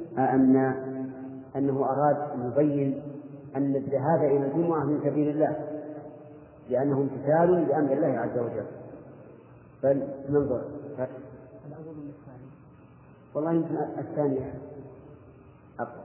أنه أراد أن يبين أن الذهاب إلى الجمعة من سبيل الله لأنه امتثال لأمر الله عز وجل. فننظر الأول من الثاني، والله يمكن الثانية أقرب.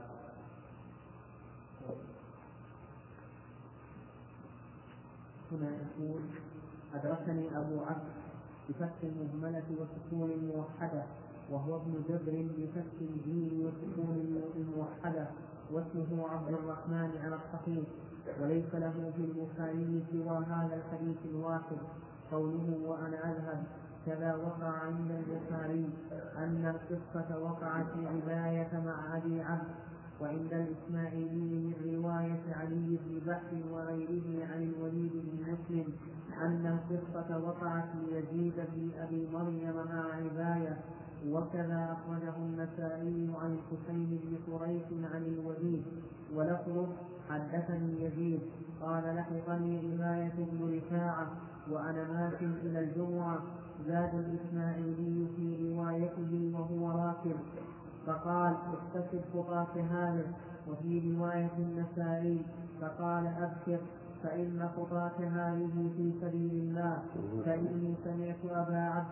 هنا يقول أدركني أبو عبد بفتح المهملة وسكون موحدة، وهو ابن جبر بفتح الجيم وسكون موحدة، واسمه عبد الرحمن على الصحيح، وليس له في البخاري سوى هذا الحديث الواحد قوله وأنا أذهب. كذا وقع عند البخاري أن القصة وقعت في عباية مع أبي عبد، وعند الإسماعيلي من رواية علي بن بحر وغيره عن الوليد بن مسلم أن القصة وقعت ليزيد بن أبي مريم مع عباية. وكذا أخرجه النسائي عن الحسين بن قريش عن الوليد، ولفظه حدثني يزيد قال لحقني عباية بن رفاعة وأنا ماشٍ إلى الجمعة. زاد الإسماعيلي في روايته وهو راكب فقال اقتصد خطاك هذه، وفي رواية النسائي فقال أبشر فإن خطاك هذه في سبيل الله، فإني سمعت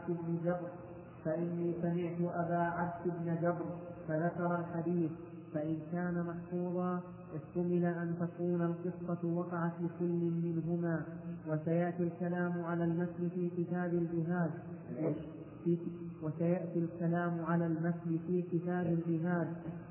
أبا عبد بن جبر فذكر الحديث. فإن كان محفوظا احتمل أن تكون القصة وقعت لكل منهما، وسيأتي الكلام على النسل في كتاب الجهاد وسيأتي الكلام على المثل في كتاب الجهاد،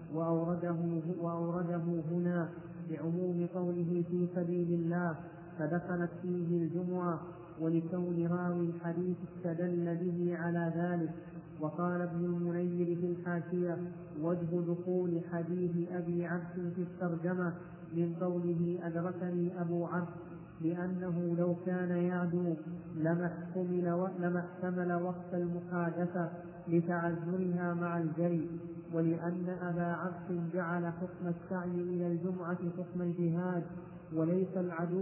وأورده هنا بعموم قوله في سبيل الله فدخلت فيه الجمعة، ولكون راوي الحديث استدل به على ذلك. وقال ابن المنير في الحاشية: وجه دخول حديث أبي عبس في الترجمة من قوله أدركني أبو عبس، لأنه لو كان يعدو لما احتمل وقت المحادثة لتعذرها مع الجري، ولأن أبا عبس جعل حكم السعي إلى الجمعة حكم الجهاد، وليس العدو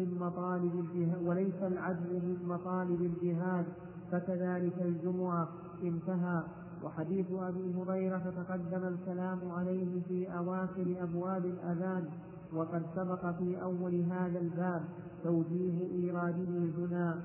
من مطالب الجهاد، فكذلك الجمعة. انتهى. وحديث أبي هريرة تقدم الكلام عليه في أواخر أبواب الأذان، وقد سبق في أول هذا الباب توجيه إيراده هنا.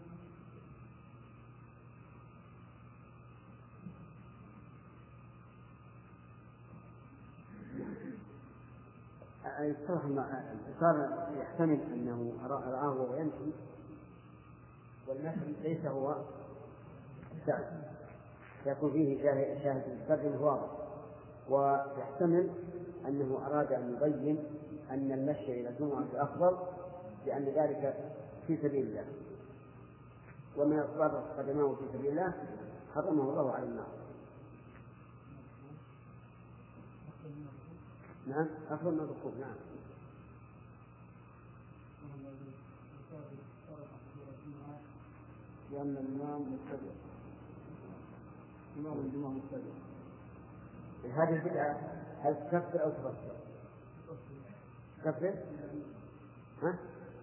صار يحتمل أنه رآه وهو يمشي، والمثل ليس هو السعي، يكون فيه شاهد المترجم واضح، ويحتمل أنه أراد أن يبين أن المشي إلى الجمعة أفضل، لأن ذلك في سبيل الله، ومن أسباب قدمه في سبيل الله حرمه الله على النار. نعم، أفضل من الركوب. نعم. لأن الإمام متبع، إمام الجمعة متبع. هذه البدعة هل تكفر أو تفسر؟ تكفر؟ ها؟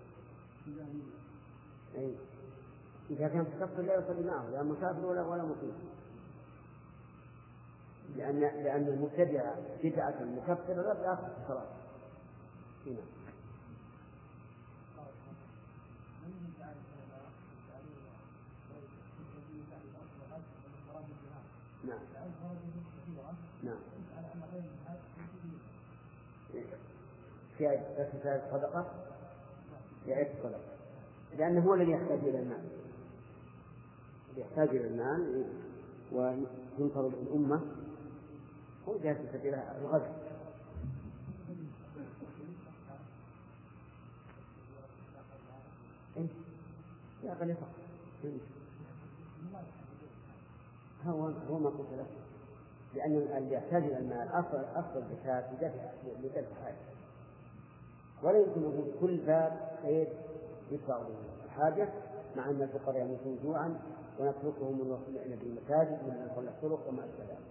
أي. إذا كان تكفر لا يصلي معه، لا مسافر ولا مقيم، لأن المبتدع بدعة مكفرة لا تأخذ الصلاة. هنا. نعم. نعم. في أساس صدقة، في صدقة، لأنه هو الذي يحتاج إلى المال، يحتاج إلى المال وينصر الأمة، هو جاهز في سبيل الغزو. يا أقل فقط هو ما قلت له، لأن اللي يحتاج إلى المال أفضل زكاة لدفع حاجة، ولا يمكن وجود كل باب خير يدفع الحاجة، مع أن الفقراء يموتون جوعا ونتركهم ونصلحنا بالمساجد ونصلح الطرق وما أشبه ذلك.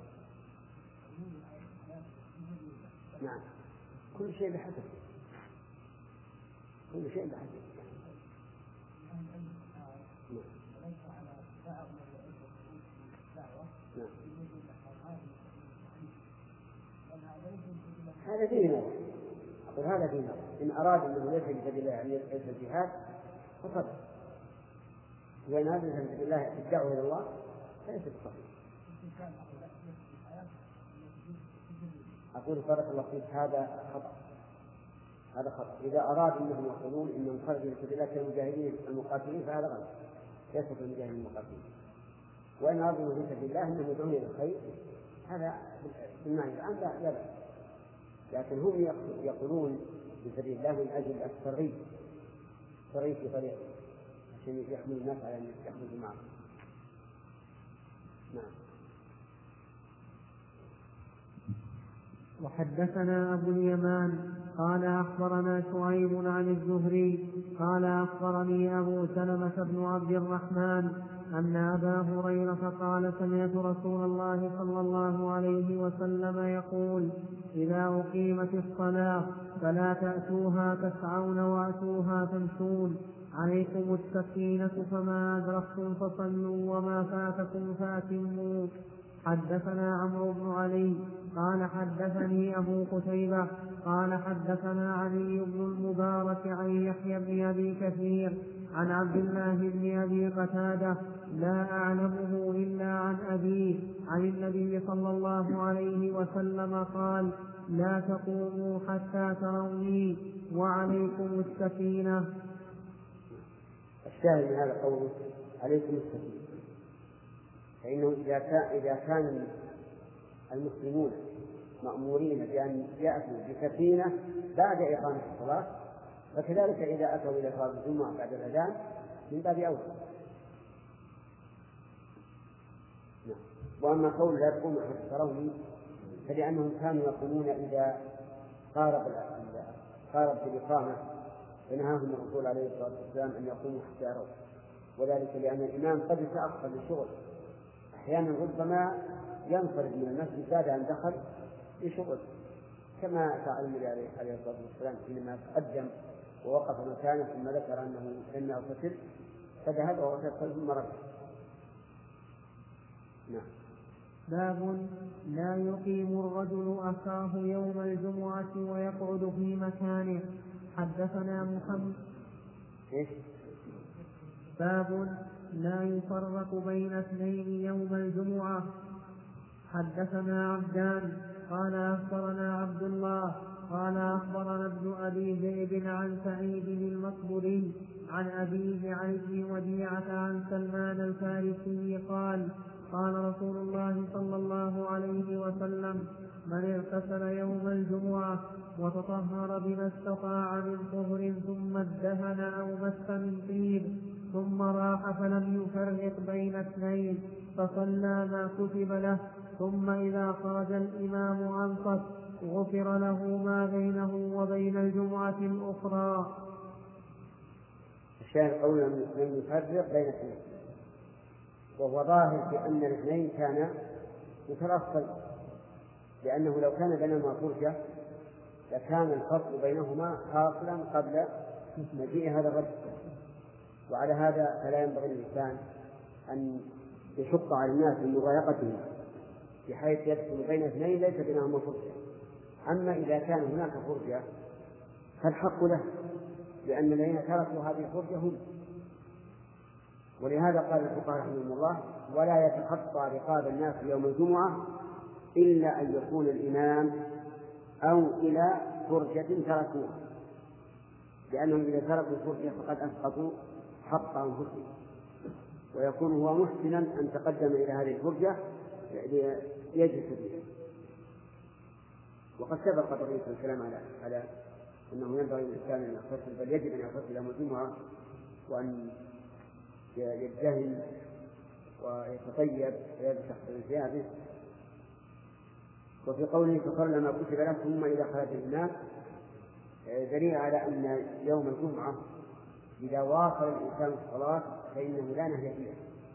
نعم، كل شيء بحسب، كل شيء بحسب. نعم. هذا فيه نظر، أقول هذا فيه نظر، إن أراد أنه ليس بسبيل الله يعني ليس الجهاد فصدق، وإن هذا ليس بسبيل الله الدعوة إلى الله فليس بصحيح. أقول بارك الله فيك، هذا خطأ، هذا خطأ. إذا أراد أنهم يقولون إنهم خرجوا لسبيل الله كالمجاهدين المقاتلين فهذا غلط، ليس كالمجاهدين المقاتلين. وإن أرادوا في سبيل الله أنهم يدعون إلى الخير هذا بالمعنى الآن لا بأس، لكن هم يقولون في سبيل الله من أجل الترغيب في طريقه عشان يحمل الناس على أن يخرجوا معه. نعم. وحدثنا أبو اليمان قال أخبرنا شعيب عن الزهري قال أخبرني أبو سلمة بن عبد الرحمن أن أبا هريرة قال سمعت رسول الله صلى الله عليه وسلم يقول: إذا أقيمت الصلاة فلا تأتوها تسعون وأتوها تمشون، عليكم السكينة، فما أدركتم فصلوا وما فاتكم فأتموا. حدثنا عمرو بن علي قال حدثني أبو قتيبة قال حدثنا علي بن المبارك عن يحيى بن أبي كثير عن عبد الله بن أبي قتادة لا أعلمه إلا عن أبيه عن النبي صلى الله عليه وسلم قال: لا تقوموا حتى تروني وعليكم السكينة. الشاهد من هذا قوله عليكم السكينة، فإنه إذا كان المسلمون مأمورين بأن يأتوا بسكينة بعد إقامة الصلاة، فكذلك إذا أتوا إلى صلاة الجمعة بعد الأذان من باب أولى. وأما قول لا تقوموا حتى تروني فلأنهم كانوا يقومون إذا قارب بالإقامة، فنهاهم الرسول عليه الصلاة والسلام أن يقوموا حتى يروا، وذلك لأن الإمام قد يتأخر للشغل، أحيانا ربما ينصرف من المسجد بعد أن دخل لشغل، كما فعل النبي عليه الصلاة والسلام حينما تقدم ووقف مكانه ثم ذكر أنه لم يغتسل فذهب وغتسل ثم رجع. نعم. باب لا يقيم الرجل أخاه يوم الجمعة ويقعد في مكانه. حدثنا محمد. باب لا يفرق بين اثنين يوم الجمعة. حدثنا عبدان قال أخبرنا عبد الله قال أخبرنا ابن أبي ذئب عن سعيد المقبري عن أبيه عن ابن وديعة عن سلمان الفارسي قال قال رسول الله صلى الله عليه وسلم من اغتسل يوم الجمعة وتطهر بما استطاع من طهر ثم ادهن أو مس من طيب ثم راح فلم يفرق بين اثنين فصلى ما كتب له ثم إذا خرج الإمام أنصت غفر له ما بينه وبين الجمعة الأخرى. الشاهد قولا لم يفرق بين اثنين، وهو ظاهر بأن الاثنين كان مترصد، لأنه لو كان بينهما فرجة لكان الفرق بينهما حاصلا قبل مجيء هذا الرجل، وعلى هذا فلا ينبغي للإنسان أن يشق على الناس من مضايقتهم بحيث يدخل بين اثنين ليس بينهما فرجة. أما إذا كان هناك فرجة فالحق له، لأن الذين تركوا هذه الفرجة هم. ولهذا قال الفقهاء رحمهم الله ولا يتخطى رقاب الناس يوم الجمعة إلا أن يكون الإمام أو إلى فرجة تركوها، لأنهم إذا تركوا الفرجة فقد أسقطوا حق أنفسهم، ويكون هو محسنا أن تقدم إلى هذه الفرجة ليجلس فيها. وقد سبق طريق الكلام على أنه ينبغي للإنسان أن يغتسل، بل يجب أن يغتسل يوم الجمعة وأن يدهن ويتطيب ويمسح بثيابه. وفي قوله فصلى ما كتب له ثم إذا خرج الإمام دليل على أن يوم الجمعة إذا واصل الإنسان الصلاة فإنه لا نهي فيه.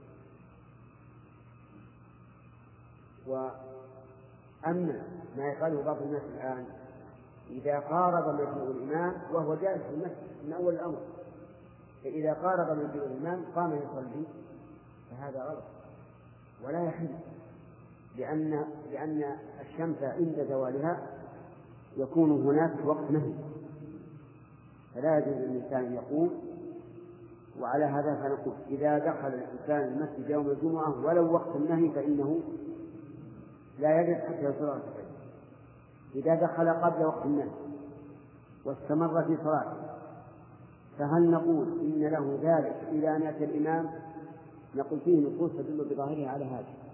وأما ما يفعله بعض الناس الآن إذا قارب مجيء الإمام وهو جالس في المسجد من أول الأمر، فإذا قارب مجيء الإمام قام يصلي فهذا غلط ولا يحل، لأن الشمس عند زوالها يكون هناك وقت نهي، فلا يجوز للإنسان أن يقوم. وعلى هذا فنقول إذا دخل الإنسان المسجد يوم الجمعة ولو وقت النهي فإنه لا يجب حتى يصلي ركعتين. إذا دخل قبل وقت النهي واستمر في صلاته فهل نقول إن له ذلك إلى أن يأتي الإمام؟ نقول فيه نصوص تدل بظاهرها على هذا،